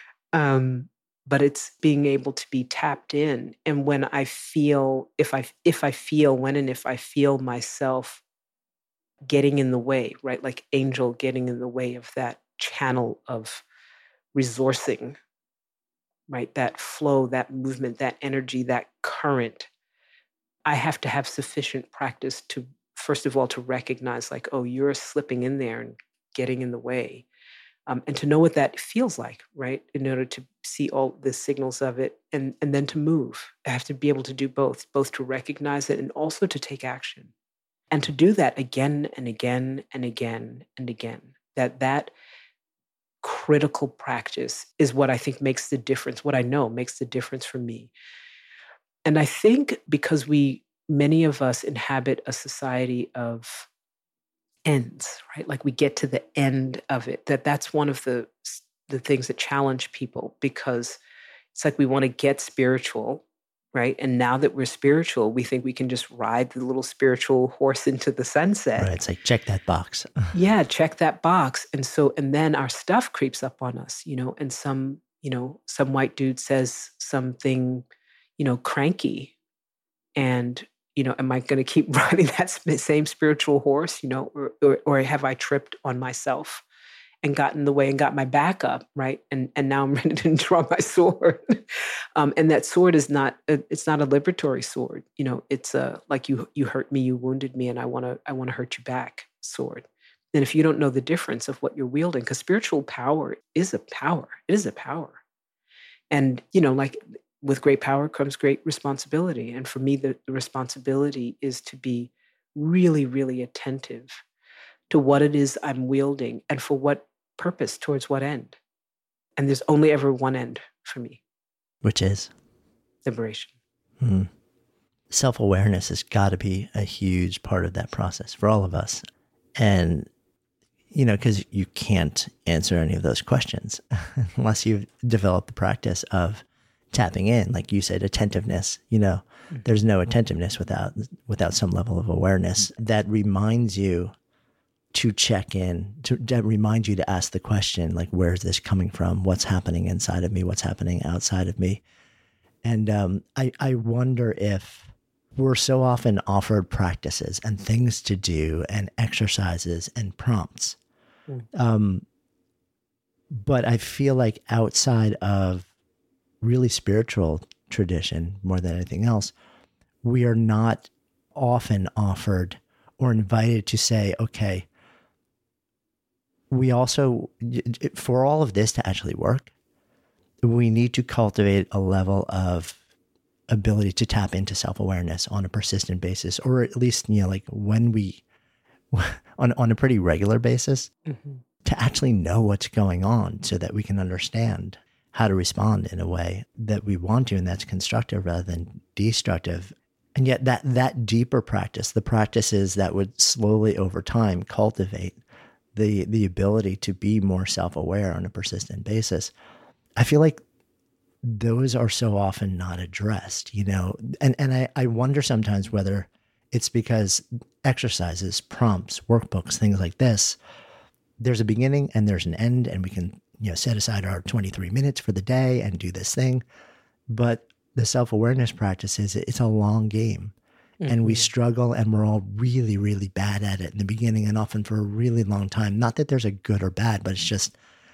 Um, but it's being able to be tapped in. And when I feel, if I, if I feel, when and if I feel myself getting in the way, right? Like Angel getting in the way of that channel of resourcing, right? That flow, that movement, that energy, that current, I have to have sufficient practice to, first of all, to recognize like, oh, you're slipping in there and getting in the way. Um, and to know what that feels like, right? In order to see all the signals of it and, and then to move. I have to be able to do both, both to recognize it and also to take action. And to do that again and again and again and again. That that critical practice is what I think makes the difference, what I know makes the difference for me. And I think because we, many of us inhabit a society of ends, right? Like we get to the end of it, that that's one of the, the things that challenge people because it's like we want to get spiritual, right? And now that we're spiritual, we think we can just ride the little spiritual horse into the sunset. Right. It's like, check that box. yeah, check that box. And so, and then our stuff creeps up on us, you know, and some, you know, some white dude says something, you know, cranky and you know, am I going to keep riding that same spiritual horse, you know, or, or, or have I tripped on myself and gotten in the way and got my back up, right? And and now I'm ready to draw my sword. um, and that sword is not, a, it's not a liberatory sword. You know, it's a, like you you hurt me, you wounded me, and I want to I want to hurt you back sword. And if you don't know the difference of what you're wielding, because spiritual power is a power, it is a power. And, you know, like, with great power comes great responsibility. And for me, the, the responsibility is to be really, really attentive to what it is I'm wielding and for what purpose, towards what end. And there's only ever one end for me. Which is? Liberation. Hmm. Self-awareness has got to be a huge part of that process for all of us. And, you know, because you can't answer any of those questions unless you've developed the practice of tapping in, like you said, attentiveness. You know, mm-hmm. there's no attentiveness without without some level of awareness that reminds you to check in, to that reminds you to ask the question, like, where's this coming from? What's happening inside of me? What's happening outside of me? And um, I, I wonder if we're so often offered practices and things to do and exercises and prompts. Mm. Um, but I feel like outside of really spiritual tradition, more than anything else, we are not often offered or invited to say, okay, we also, for all of this to actually work, we need to cultivate a level of ability to tap into self-awareness on a persistent basis, or at least, you know, like when we, on, on a pretty regular basis, mm-hmm. to actually know what's going on so that we can understand how to respond in a way that we want to, and that's constructive rather than destructive. And yet that that deeper practice, the practices that would slowly over time cultivate the the ability to be more self-aware on a persistent basis, I feel like those are so often not addressed, you know, and, and I, I wonder sometimes whether it's because exercises, prompts, workbooks, things like this, there's a beginning and there's an end, and we can, you know, set aside our twenty-three minutes for the day and do this thing. But the self-awareness practices, it's a long game. Mm-hmm. And we struggle, and we're all really, really bad at it in the beginning and often for a really long time. Not that there's a good or bad, but it's just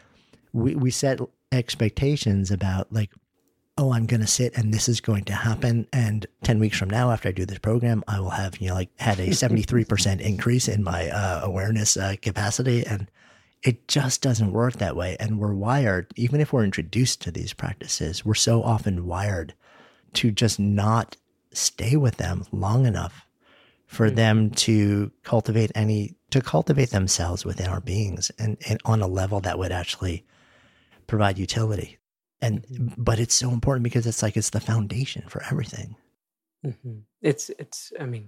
we, we set expectations about like, oh, I'm going to sit and this is going to happen. And ten weeks from now, after I do this program, I will have, you know, like had a seventy-three percent increase in my uh, awareness uh, capacity. And it just doesn't work that way. And we're wired, even if we're introduced to these practices, we're so often wired to just not stay with them long enough for mm-hmm. them to cultivate any, to cultivate themselves within our beings and, and on a level that would actually provide utility. And, mm-hmm. but it's so important because it's like, it's the foundation for everything. Mm-hmm. It's, it's, I mean,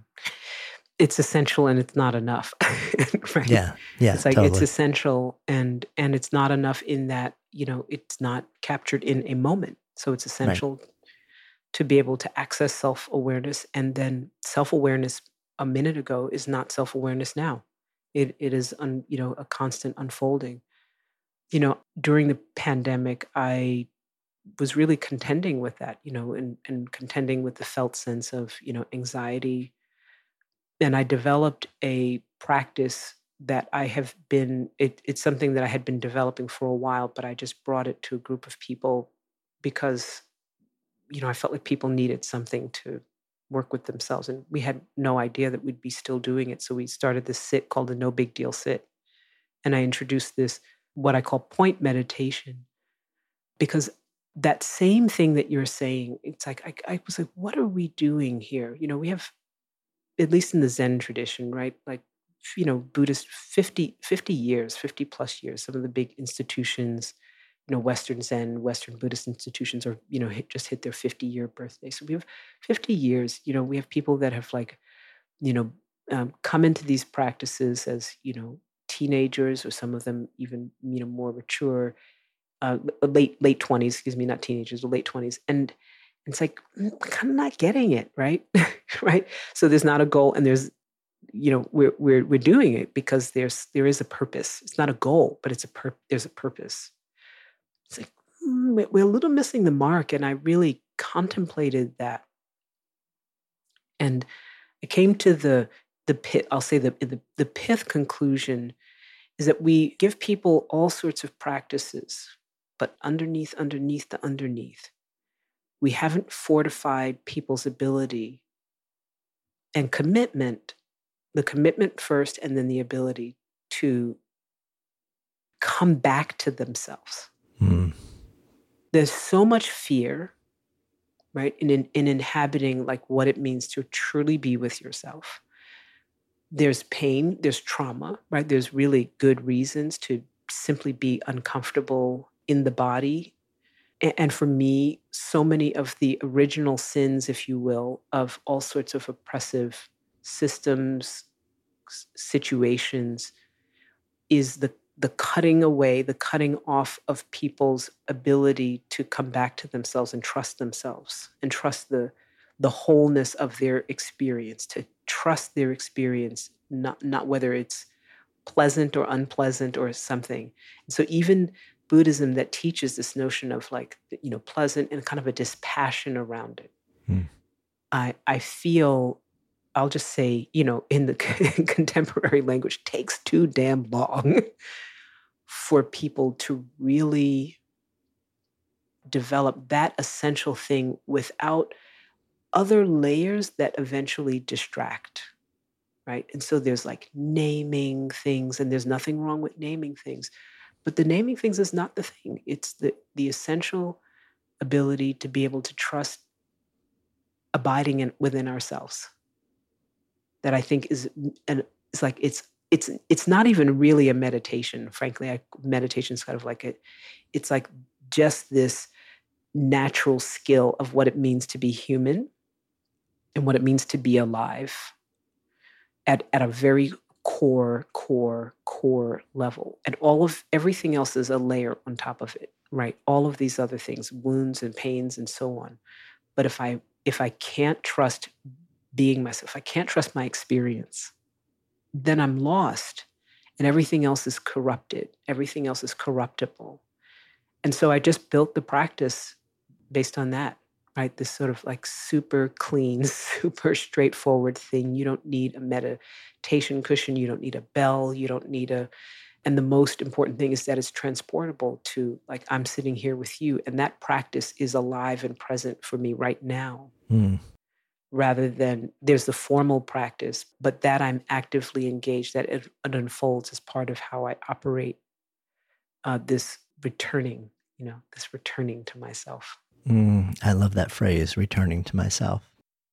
it's essential and it's not enough, right? Yeah. Yeah. It's like, totally. It's essential and, and it's not enough in that, you know, it's not captured in a moment. So it's essential right. to be able to access self-awareness, and then self-awareness a minute ago is not self-awareness now. It it is un, you know, a constant unfolding. You know, during the pandemic, I was really contending with that, you know, and, and contending with the felt sense of, you know, anxiety. And I developed a practice that I have been, it, it's something that I had been developing for a while, but I just brought it to a group of people because, you know, I felt like people needed something to work with themselves. And we had no idea that we'd be still doing it. So we started this sit called the No Big Deal Sit. And I introduced this, what I call point meditation, because that same thing that you're saying, it's like, I, I was like, what are we doing here? You know, we have, at least in the Zen tradition, right? Like, you know, Buddhist fifty, fifty years, fifty plus years, some of the big institutions, you know, Western Zen, Western Buddhist institutions are, you know, hit, just hit their fifty year birthday. So we have fifty years, you know, we have people that have like, you know, um, come into these practices as, you know, teenagers, or some of them even, you know, more mature, uh, late, late twenties, excuse me, not teenagers, but late twenties. And it's like, I'm kind of not getting it, right? right. So there's not a goal, and there's, you know, we're, we're, we're doing it because there's, there is a purpose. It's not a goal, but it's a pur- there's a purpose. It's like, mm, we're a little missing the mark. And I really contemplated that. And I came to the, the pit, I'll say the, the, the pith conclusion is that we give people all sorts of practices, but underneath, underneath the underneath, we haven't fortified people's ability and commitment, the commitment first, and then the ability to come back to themselves. Mm. There's so much fear, right, in, in, in inhabiting like what it means to truly be with yourself. There's pain, there's trauma, right? There's really good reasons to simply be uncomfortable in the body. And for me, so many of the original sins, if you will, of all sorts of oppressive systems, situations, is the the cutting away, the cutting off of people's ability to come back to themselves and trust themselves and trust the the wholeness of their experience, to trust their experience, not not whether it's pleasant or unpleasant or something. And so even Buddhism that teaches this notion of like, you know, pleasant and kind of a dispassion around it. Hmm. I I feel, I'll just say, you know, in the contemporary language, takes too damn long for people to really develop that essential thing without other layers that eventually distract, right? And so there's like naming things, and there's nothing wrong with naming things. But the naming things is not the thing. It's the, the essential ability to be able to trust abiding in, within ourselves. That I think is, and it's like, it's, it's, it's not even really a meditation. Frankly, I, meditation is kind of like it. It's like just this natural skill of what it means to be human and what it means to be alive at, at a very core, core, core level. And all of everything else is a layer on top of it, right? All of these other things, wounds and pains and so on. But if I if I can't trust being myself, if I can't trust my experience, then I'm lost. And everything else is corrupted. Everything else is corruptible. And so I just built the practice based on that, right? This sort of like super clean, super straightforward thing. You don't need a meditation cushion. You don't need a bell. You don't need a, and the most important thing is that it's transportable to like, I'm sitting here with you. And that practice is alive and present for me right now. Mm. Rather than there's the formal practice, but that I'm actively engaged, that it, it unfolds as part of how I operate uh, this returning, you know, this returning to myself. Mm, I love that phrase, returning to myself.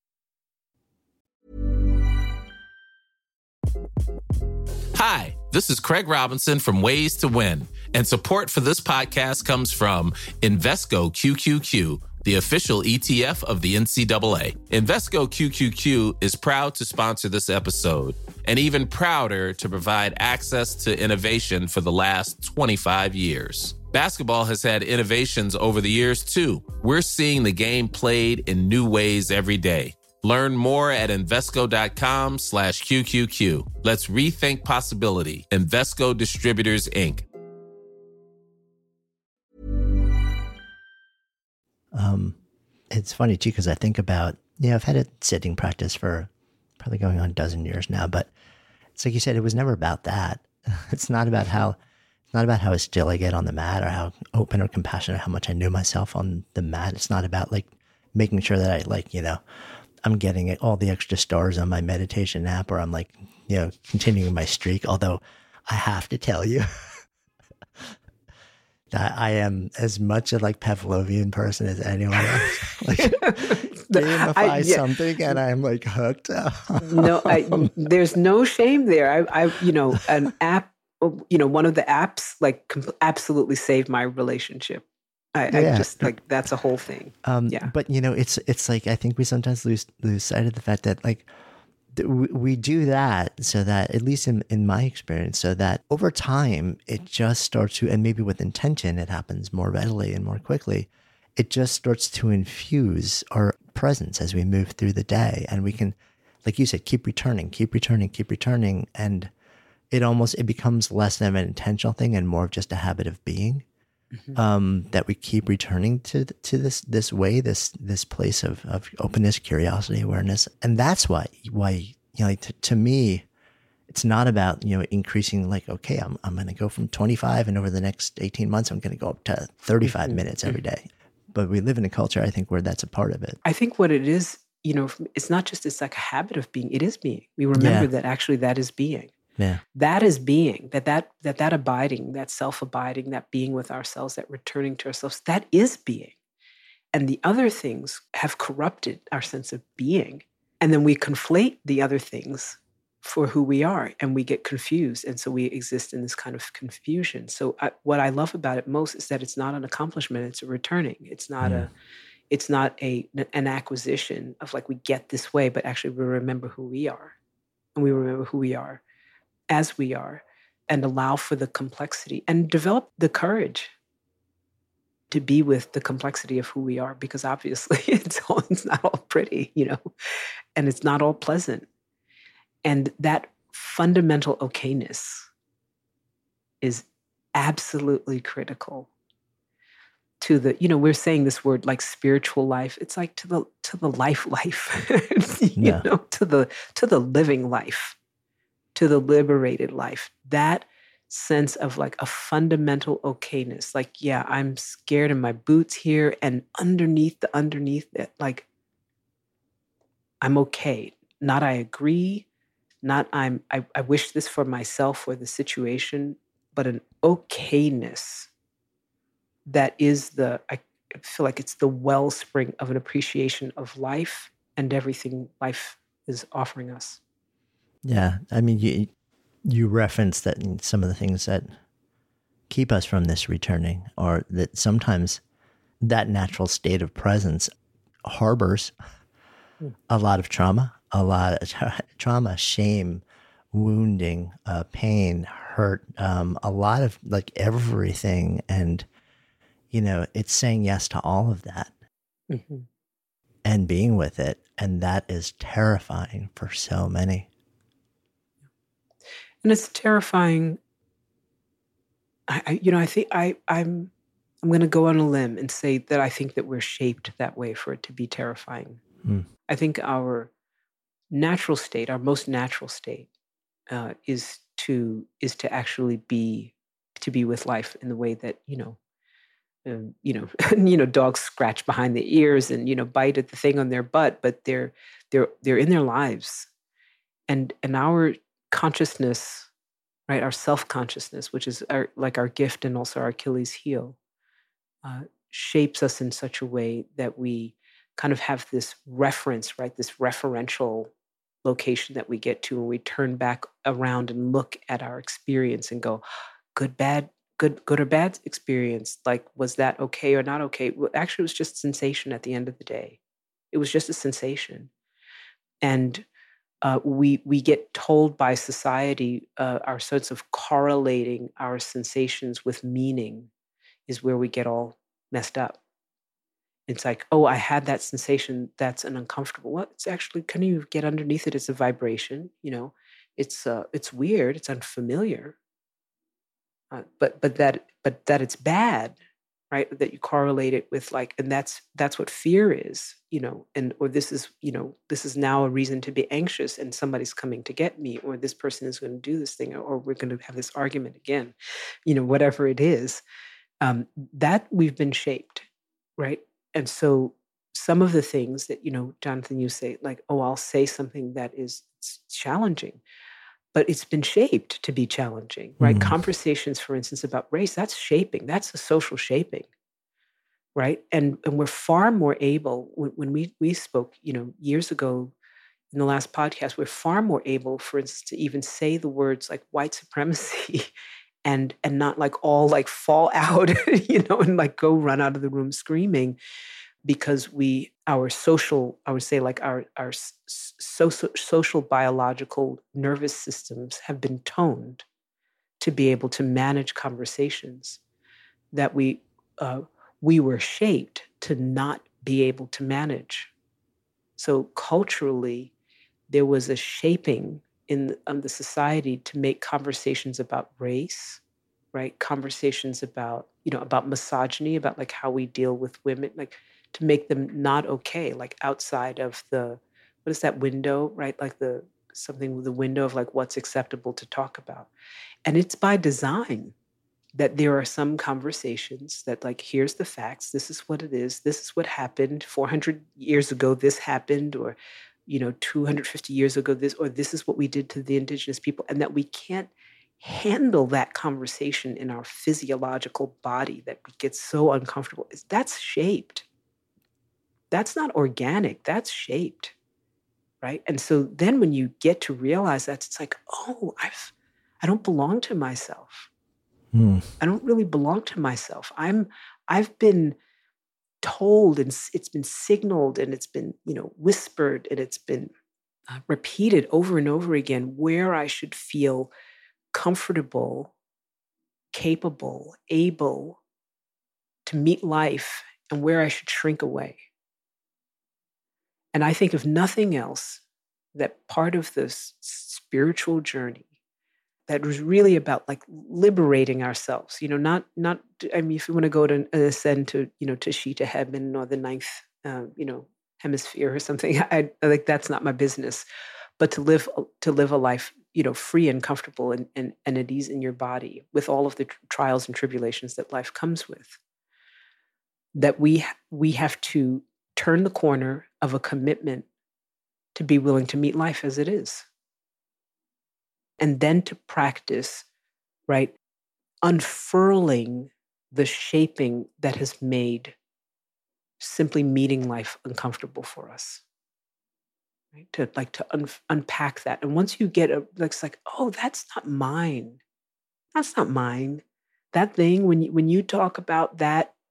Hi, this is Craig Robinson from Ways to Win, and support for this podcast comes from Invesco Q Q Q, the official E T F of the N C double A. Invesco Q Q Q is proud to sponsor this episode, and even prouder to provide access to innovation for the last twenty-five years. Basketball has had innovations over the years, too. We're seeing the game played in new ways every day. Learn more at Invesco.com slash QQQ. Let's rethink possibility. Invesco Distributors, Incorporated. Um, it's funny too, because I think about, you know, I've had a sitting practice for probably going on a dozen years now, but it's like you said, it was never about that. It's not about how, it's not about how still I get on the mat or how open or compassionate, how much I knew myself on the mat. It's not about like making sure that I like, you know, I'm getting all the extra stars on my meditation app, or I'm like, you know, continuing my streak. Although I have to tell you, I am as much a like Pavlovian person as anyone else. Like gamify I, yeah. something and I'm like hooked. no, I, there's no shame there. I, I, you know, an app, you know, one of the apps like com- absolutely saved my relationship. I, yeah. I just like, that's a whole thing. Um, yeah. But you know, it's, it's like, I think we sometimes lose, lose sight of the fact that like, we do that so that, at least in, in my experience, so that over time, it just starts to, and maybe with intention, it happens more readily and more quickly. It just starts to infuse our presence as we move through the day. And we can, like you said, keep returning, keep returning, keep returning. And it almost, it becomes less of an intentional thing and more of just a habit of being. Mm-hmm. Um, that we keep returning to to this this way, this this place of of openness, curiosity, awareness, and that's why why you know like to, to me, it's not about you know increasing like okay, I'm I'm going to go from twenty-five and over the next eighteen months I'm going to go up to thirty-five mm-hmm. minutes every day. But we live in a culture, I think, where that's a part of it. I think what it is, you know, it's not just it's like a habit of being. It is being. We remember yeah. that actually that is being. Yeah. That is being, that that that that abiding, that self-abiding, that being with ourselves, that returning to ourselves, that is being. And the other things have corrupted our sense of being. And then we conflate the other things for who we are, and we get confused. And so we exist in this kind of confusion. So I, what I love about it most is that it's not an accomplishment, it's a returning. It's not mm. a it's not a an acquisition of like we get this way, but actually we remember who we are. And we remember who we are as we are, and allow for the complexity and develop the courage to be with the complexity of who we are, because obviously it's all, it's not all pretty, you know, and it's not all pleasant. And that fundamental okayness is absolutely critical to the, you know, we're saying this word like spiritual life. It's like to the to the life life, you yeah. know, to the to the living life. To the liberated life, that sense of like a fundamental okayness. Like, yeah, I'm scared in my boots here, and underneath the underneath it, like, I'm okay. Not I agree, not I'm, I, I wish this for myself or the situation, but an okayness that is the, I feel like it's the wellspring of an appreciation of life and everything life is offering us. Yeah, I mean, you you referenced that some of the things that keep us from this returning, or that sometimes that natural state of presence harbors Mm. a lot of trauma, a lot of tra- trauma, shame, wounding, uh, pain, hurt, um, a lot of like everything. And, you know, it's saying yes to all of that Mm-hmm. and being with it. And that is terrifying for so many. And it's terrifying. I, I you know, I think I, I'm, I'm going to go on a limb and say that I think that we're shaped that way for it to be terrifying. Mm. I think our natural state, our most natural state, uh, is to is to actually be to be with life in the way that you know, um, you know, you know, dogs scratch behind the ears and you know bite at the thing on their butt, but they're they're they're in their lives, and and our consciousness, right, our self consciousness, which is our like our gift and also our Achilles heel, uh, shapes us in such a way that we kind of have this reference, right, this referential location that we get to when we turn back around and look at our experience and go, good, bad, good, good or bad experience. Like, was that okay or not okay? Well, actually, it was just sensation at the end of the day. It was just a sensation. And uh, we we get told by society, uh, our sense of correlating our sensations with meaning is where we get all messed up. It's like, oh, I had that sensation. That's an uncomfortable. Well, it's actually, can you get underneath it? It's a vibration. You know, it's uh, it's weird. It's unfamiliar. Uh, but but that but that it's bad, right? That you correlate it with like, and that's that's what fear is. You know, and or this is you know this is now a reason to be anxious, and somebody's coming to get me, or this person is going to do this thing, or we're going to have this argument again. You know, whatever it is, um, that we've been shaped, right? And so some of the things that, you know, Jonathan, you say, like, oh, I'll say something that is challenging, but it's been shaped to be challenging, right? Mm. Conversations, for instance, about race, that's shaping, that's a social shaping, right? And and we're far more able, when, when we we spoke, you know, years ago in the last podcast, we're far more able, for instance, to even say the words like white supremacy and and not like all like fall out, you know, and like go run out of the room screaming, because we our social, I would say like our our social social biological nervous systems have been toned to be able to manage conversations that we uh, we were shaped to not be able to manage. So culturally, there was a shaping in um, the society to make conversations about race, right? Conversations about, you know, about misogyny, about like how we deal with women, like to make them not okay, like outside of the, what is that window, right? Like the, something with the window of like what's acceptable to talk about. And it's by design that there are some conversations that like, here's the facts, this is what it is, this is what happened four hundred years ago, this happened, or, you know, two hundred fifty years ago, this, or this is what we did to the indigenous people, and that we can't handle that conversation in our physiological body, that we get so uncomfortable. That's shaped. That's not organic, that's shaped, right? And so then when you get to realize that, it's like, oh, I've, I don't belong to myself. Mm. I don't really belong to myself. I'm, I've been told, and it's been signaled, and it's been, you know, whispered, and it's been uh, repeated over and over again where I should feel comfortable, capable, able to meet life, and where I should shrink away. And I think if nothing else, that part of this spiritual journey that was really about like liberating ourselves, you know, not, not, I mean, if you want to go to ascend to, you know, to Shita heaven or the ninth, uh, you know, hemisphere or something, I, I like, that's not my business, but to live, to live a life, you know, free and comfortable and, and, and at ease in your body with all of the trials and tribulations that life comes with, that we, we have to turn the corner of a commitment to be willing to meet life as it is. And then to practice, right, unfurling the shaping that has made simply meeting life uncomfortable for us. Right? To like to un- unpack that. And once you get a, like, it's like, oh, that's not mine. That's not mine. That thing, when you, when you talk about that,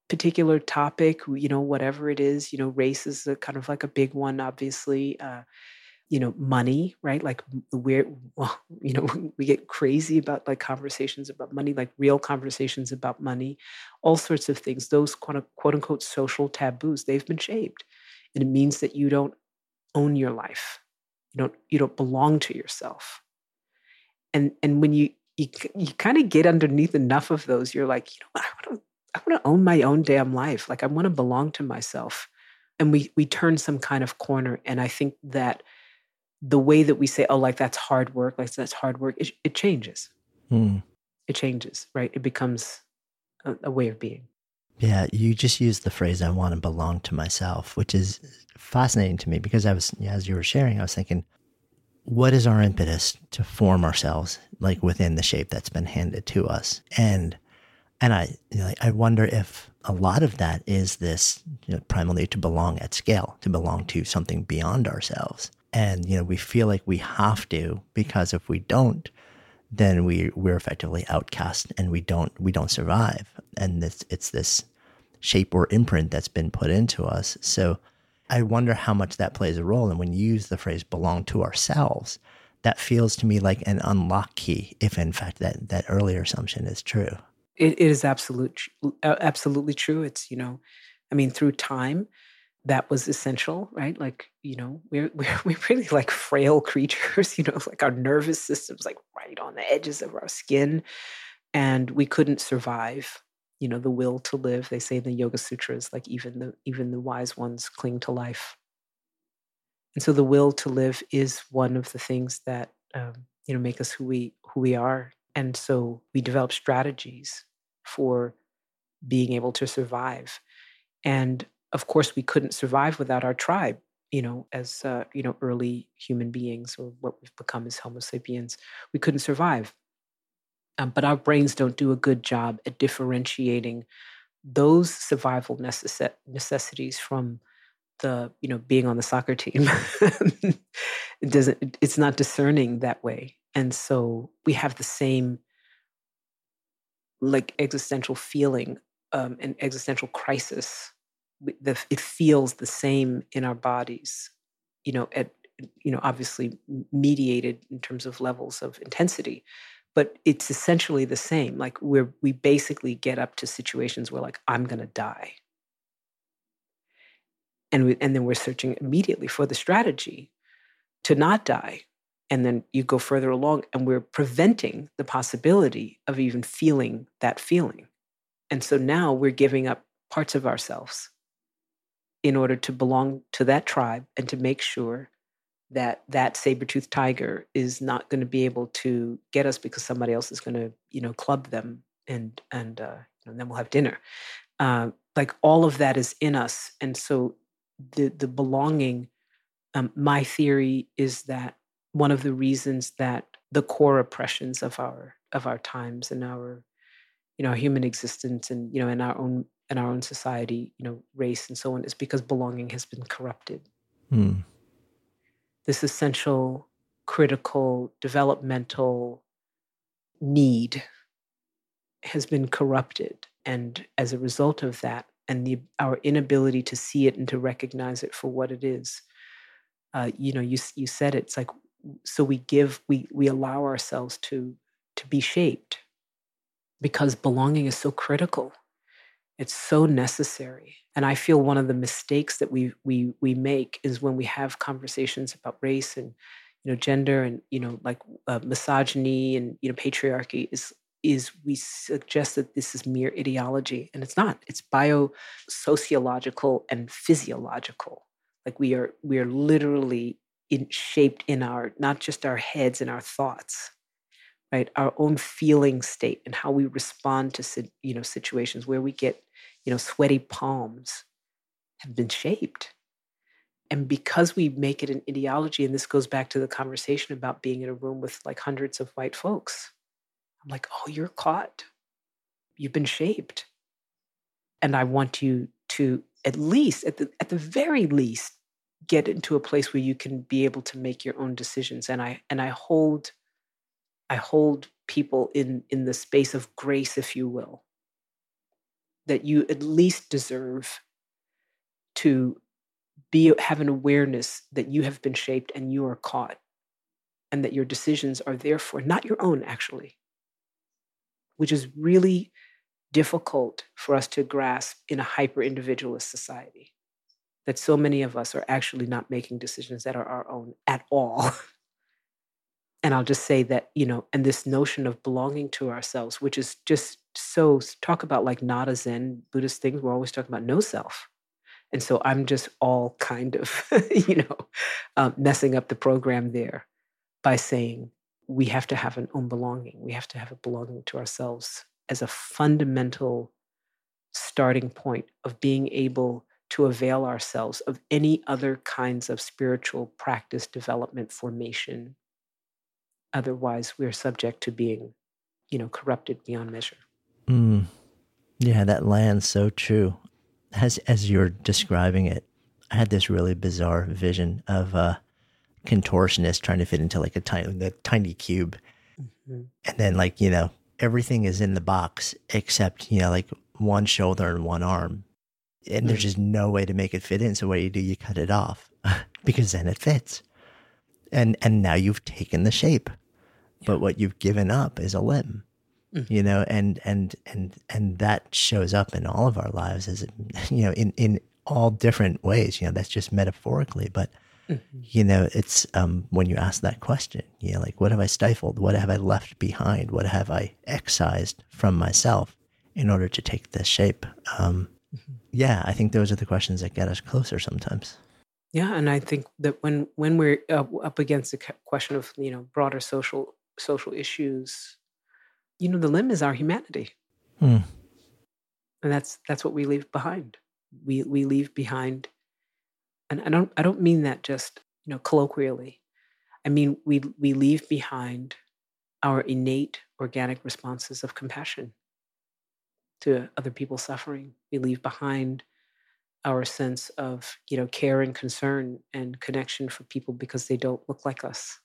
particular topic, you know, whatever it is, you know, race is a kind of like a big one, obviously. Uh, you know, money, right? Like we're, well, you know, we get crazy about like conversations about money, like real conversations about money, all sorts of things. Those quote, quote unquote social taboos, they've been shaped. And it means that you don't own your life. You don't, you don't belong to yourself. And, and when you, you, you kind of get underneath enough of those, you're like, you know what, I want to, I want to own my own damn life. Like I want to belong to myself. And we, we turn some kind of corner. And I think that the way that we say, oh, like that's hard work, like that's hard work, it, it changes. Hmm. It changes, right? It becomes a, a way of being. Yeah, you just used the phrase, I want to belong to myself, which is fascinating to me because I was, as you were sharing, I was thinking, what is our impetus to form ourselves like within the shape that's been handed to us? And and I you know, I wonder if a lot of that is this, you know, primal need to belong at scale, to belong to something beyond ourselves. And, you know, we feel like we have to, because if we don't, then we we're effectively outcast and we don't we don't survive. And it's it's this shape or imprint that's been put into us. So I wonder how much that plays a role. And when you use the phrase belong to ourselves, that feels to me like an unlock key, if in fact that that earlier assumption is true. It, it is absolute, absolutely true. It's, you know, I mean, through time, that was essential, right? Like, you know, we're, we're, we're really like frail creatures, you know, like our nervous system's like right on the edges of our skin, and we couldn't survive, you know, the will to live. They say in the Yoga Sutras, like even the, even the wise ones cling to life. And so the will to live is one of the things that, um, you know, make us who we, who we are. And so we develop strategies for being able to survive. And of course, we couldn't survive without our tribe, you know, as, uh, you know, early human beings, or what we've become as Homo sapiens. We couldn't survive. Um, but our brains don't do a good job at differentiating those survival necess- necessities from the, you know, being on the soccer team. It doesn't, it's not discerning that way. And so we have the same like existential feeling, um, and existential crisis. The, it feels the same in our bodies, you know, at, you know, obviously mediated in terms of levels of intensity, but it's essentially the same. Like we're, we basically get up to situations where like, I'm going to die. And we, and then we're searching immediately for the strategy to not die. And then you go further along and we're preventing the possibility of even feeling that feeling. And so now we're giving up parts of ourselves in order to belong to that tribe and to make sure that that saber-toothed tiger is not going to be able to get us because somebody else is going to, you know, club them and, and, uh, and then we'll have dinner. Uh, like all of that is in us. And so the, the belonging, um, my theory is that one of the reasons that the core oppressions of our, of our times and our, you know, our human existence and, you know, in our own, in our own society, you know, race and so on, is because belonging has been corrupted. Hmm. This essential, critical, developmental need has been corrupted. And as a result of that, and the, our inability to see it and to recognize it for what it is, uh, you know, you you said it, it's like, so we give, we we allow ourselves to to be shaped because belonging is so critical. It's so necessary. And I feel one of the mistakes that we we we make is when we have conversations about race and, you know, gender and, you know, like uh, misogyny and, you know, patriarchy is is we suggest that this is mere ideology, and it's not. It's biosociological and physiological. Like we are we are literally in, shaped in our, not just our heads and our thoughts, right? Our own feeling state and how we respond to, you know, situations where we get, you know, sweaty palms have been shaped. And because we make it an ideology, and this goes back to the conversation about being in a room with like hundreds of white folks, I'm like, oh, you're caught. You've been shaped. And I want you to at least, at the at the very least, get into a place where you can be able to make your own decisions. And I and I hold I hold people in in the space of grace, if you will, that you at least deserve to be have an awareness that you have been shaped and you are caught, and that your decisions are therefore not your own, actually, which is really difficult for us to grasp in a hyper-individualist society, that so many of us are actually not making decisions that are our own at all. And I'll just say that, you know, and this notion of belonging to ourselves, which is just so, talk about like Nada Zen Buddhist things, we're always talking about no self. And so I'm just all kind of, you know, um, messing up the program there by saying we have to have an own belonging. We have to have a belonging to ourselves as a fundamental starting point of being able to avail ourselves of any other kinds of spiritual practice, development, formation. Otherwise, we're subject to being, you know, corrupted beyond measure. Mm. Yeah, that lands so true. As as you're describing it, I had this really bizarre vision of a contortionist trying to fit into like a tiny, the tiny cube, mm-hmm. and then like you know everything is in the box except you know like one shoulder and one arm, and mm-hmm. there's just no way to make it fit in. So what do you do? You cut it off because then it fits, and and now you've taken the shape, yeah. but what you've given up is a limb. You know, and, and, and, and that shows up in all of our lives as, you know, in, in all different ways, you know, that's just metaphorically, but, mm-hmm. you know, it's, um, when you ask that question, you know, like, what have I stifled? What have I left behind? What have I excised from myself in order to take this shape? Um, mm-hmm. Yeah, I think those are the questions that get us closer sometimes. Yeah. And I think that when, when we're uh, up against the question of, you know, broader social, social issues, you know, the limb is our humanity. Hmm. And that's that's what we leave behind. We we leave behind, and I don't I don't mean that just, you know, colloquially. I mean we we leave behind our innate organic responses of compassion to other people's suffering. We leave behind our sense of, you know, care and concern and connection for people because they don't look like us.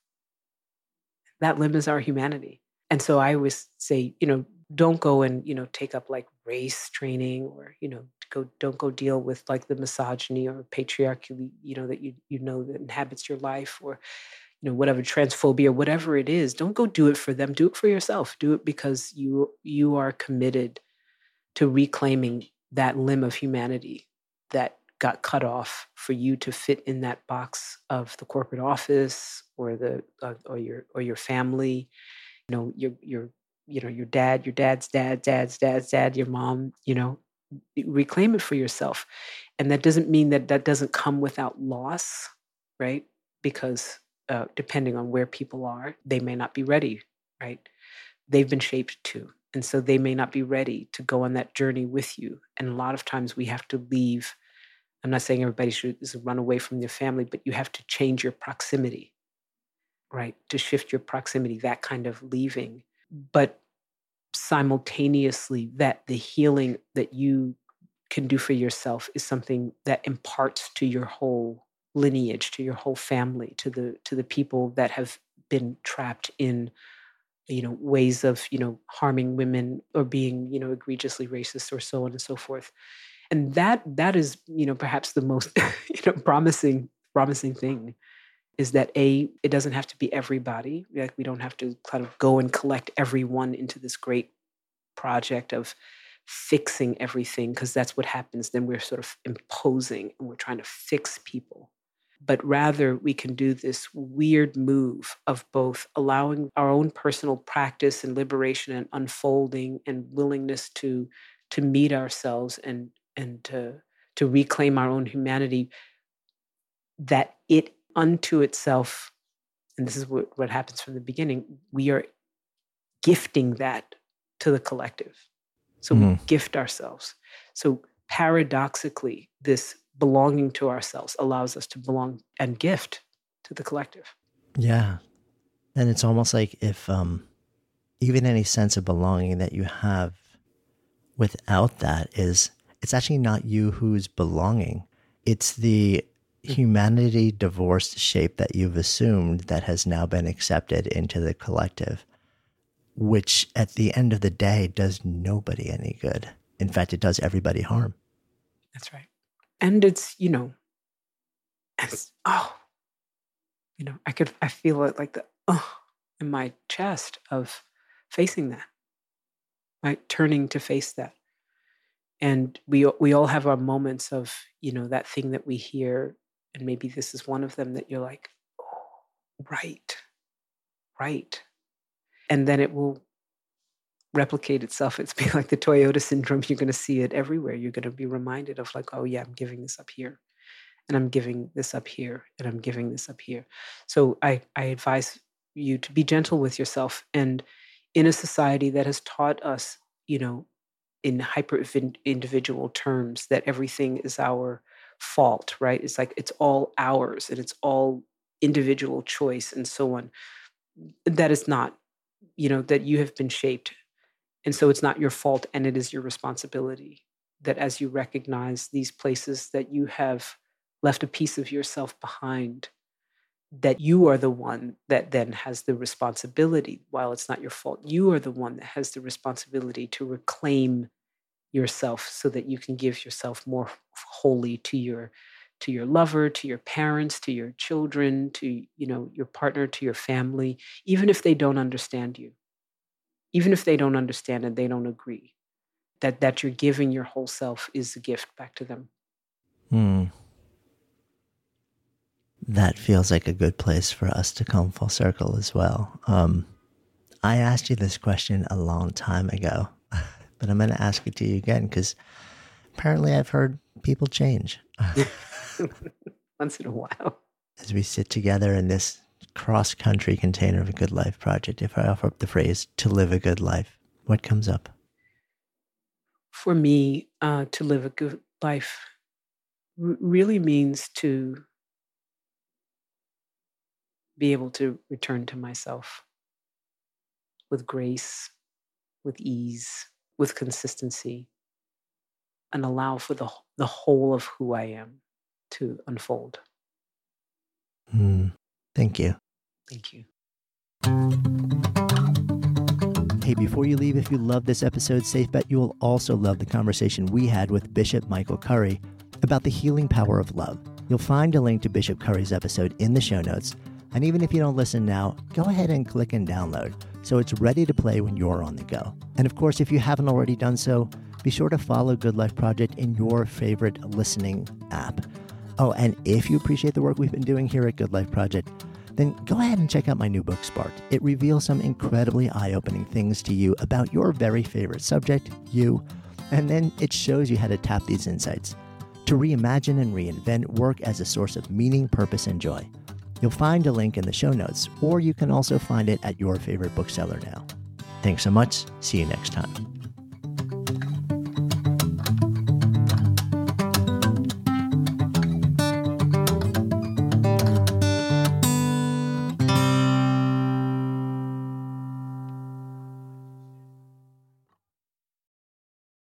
That limb is our humanity. And so I always say, you know, don't go and, you know, take up like race training or, you know, go don't go deal with like the misogyny or patriarchy, you know, that you you know that inhabits your life, or, you know, whatever, transphobia, whatever it is. Don't go do it for them. Do it for yourself. Do it because you you are committed to reclaiming that limb of humanity that got cut off for you to fit in that box of the corporate office or the uh, or your or your family. You know, your, your, you know, your dad, your dad's dad, dad's dad's dad, your mom, you know, reclaim it for yourself. And that doesn't mean that that doesn't come without loss, right? Because uh, depending on where people are, they may not be ready, right? They've been shaped too. And so they may not be ready to go on that journey with you. And a lot of times we have to leave. I'm not saying everybody should run away from their family, but you have to change your proximity. Right, to shift your proximity, that kind of leaving, but simultaneously that the healing that you can do for yourself is something that imparts to your whole lineage, to your whole family, to the to the people that have been trapped in, you know, ways of, you know, harming women or being, you know, egregiously racist or so on and so forth. And that that is, you know, perhaps the most, you know, promising promising thing. Is that A, it doesn't have to be everybody. Like we don't have to kind of go and collect everyone into this great project of fixing everything, because that's what happens. Then we're sort of imposing and we're trying to fix people. But rather we can do this weird move of both allowing our own personal practice and liberation and unfolding and willingness to to meet ourselves and and to, to reclaim our own humanity, that it unto itself, and this is what, what happens from the beginning, we are gifting that to the collective. So mm-hmm. we gift ourselves. So paradoxically, this belonging to ourselves allows us to belong and gift to the collective. Yeah. And it's almost like if um, even any sense of belonging that you have without that is, it's actually not you who's belonging. It's the humanity divorced shape that you've assumed that has now been accepted into the collective, which at the end of the day does nobody any good. in fact, it does everybody harm. That's right. And it's, you know, it's, oh, you know, I could, I feel it like the, oh, in my chest of facing that, right? Turning to face that. And we, we all have our moments of, you know, that thing that we hear, and maybe this is one of them that you're like, oh, right, right. And then it will replicate itself. It's be like the Toyota syndrome. You're going to see it everywhere. You're going to be reminded of like, oh yeah, I'm giving this up here, and I'm giving this up here, and I'm giving this up here. So I, I advise you to be gentle with yourself. And in a society that has taught us, you know, in hyper individual terms, that everything is our fault, right? It's like, it's all ours and it's all individual choice and so on. That is not, you know, that you have been shaped. And so it's not your fault, and it is your responsibility that as you recognize these places that you have left a piece of yourself behind, that you are the one that then has the responsibility, while it's not your fault, you are the one that has the responsibility to reclaim yourself so that you can give yourself more wholly to your to your lover, to your parents, to your children, to, you know, your partner, to your family, even if they don't understand you, even if they don't understand and they don't agree, that that you're giving your whole self is a gift back to them. Hmm. That feels like a good place for us to come full circle as well. Um, I asked you this question a long time ago, but I'm going to ask it to you again because apparently I've heard people change. Once in a while. As we sit together in this cross-country container of a good life project, if I offer up the phrase, to live a good life, what comes up? For me, uh, to live a good life r- really means to be able to return to myself with grace, with ease, with consistency, and allow for the, the whole of who I am to unfold. Mm, thank you. Thank you. Hey, before you leave, if you love this episode, safe bet you will also love the conversation we had with Bishop Michael Curry about the healing power of love. You'll find a link to Bishop Curry's episode in the show notes. And even if you don't listen now, go ahead and click and download so it's ready to play when you're on the go. And of course, if you haven't already done so, be sure to follow Good Life Project in your favorite listening app. Oh, and if you appreciate the work we've been doing here at Good Life Project, then go ahead and check out my new book, Sparked. It reveals some incredibly eye-opening things to you about your very favorite subject, you, and then it shows you how to tap these insights to reimagine and reinvent work as a source of meaning, purpose, and joy. You'll find a link in the show notes, or you can also find it at your favorite bookseller now. Thanks so much. See you next time.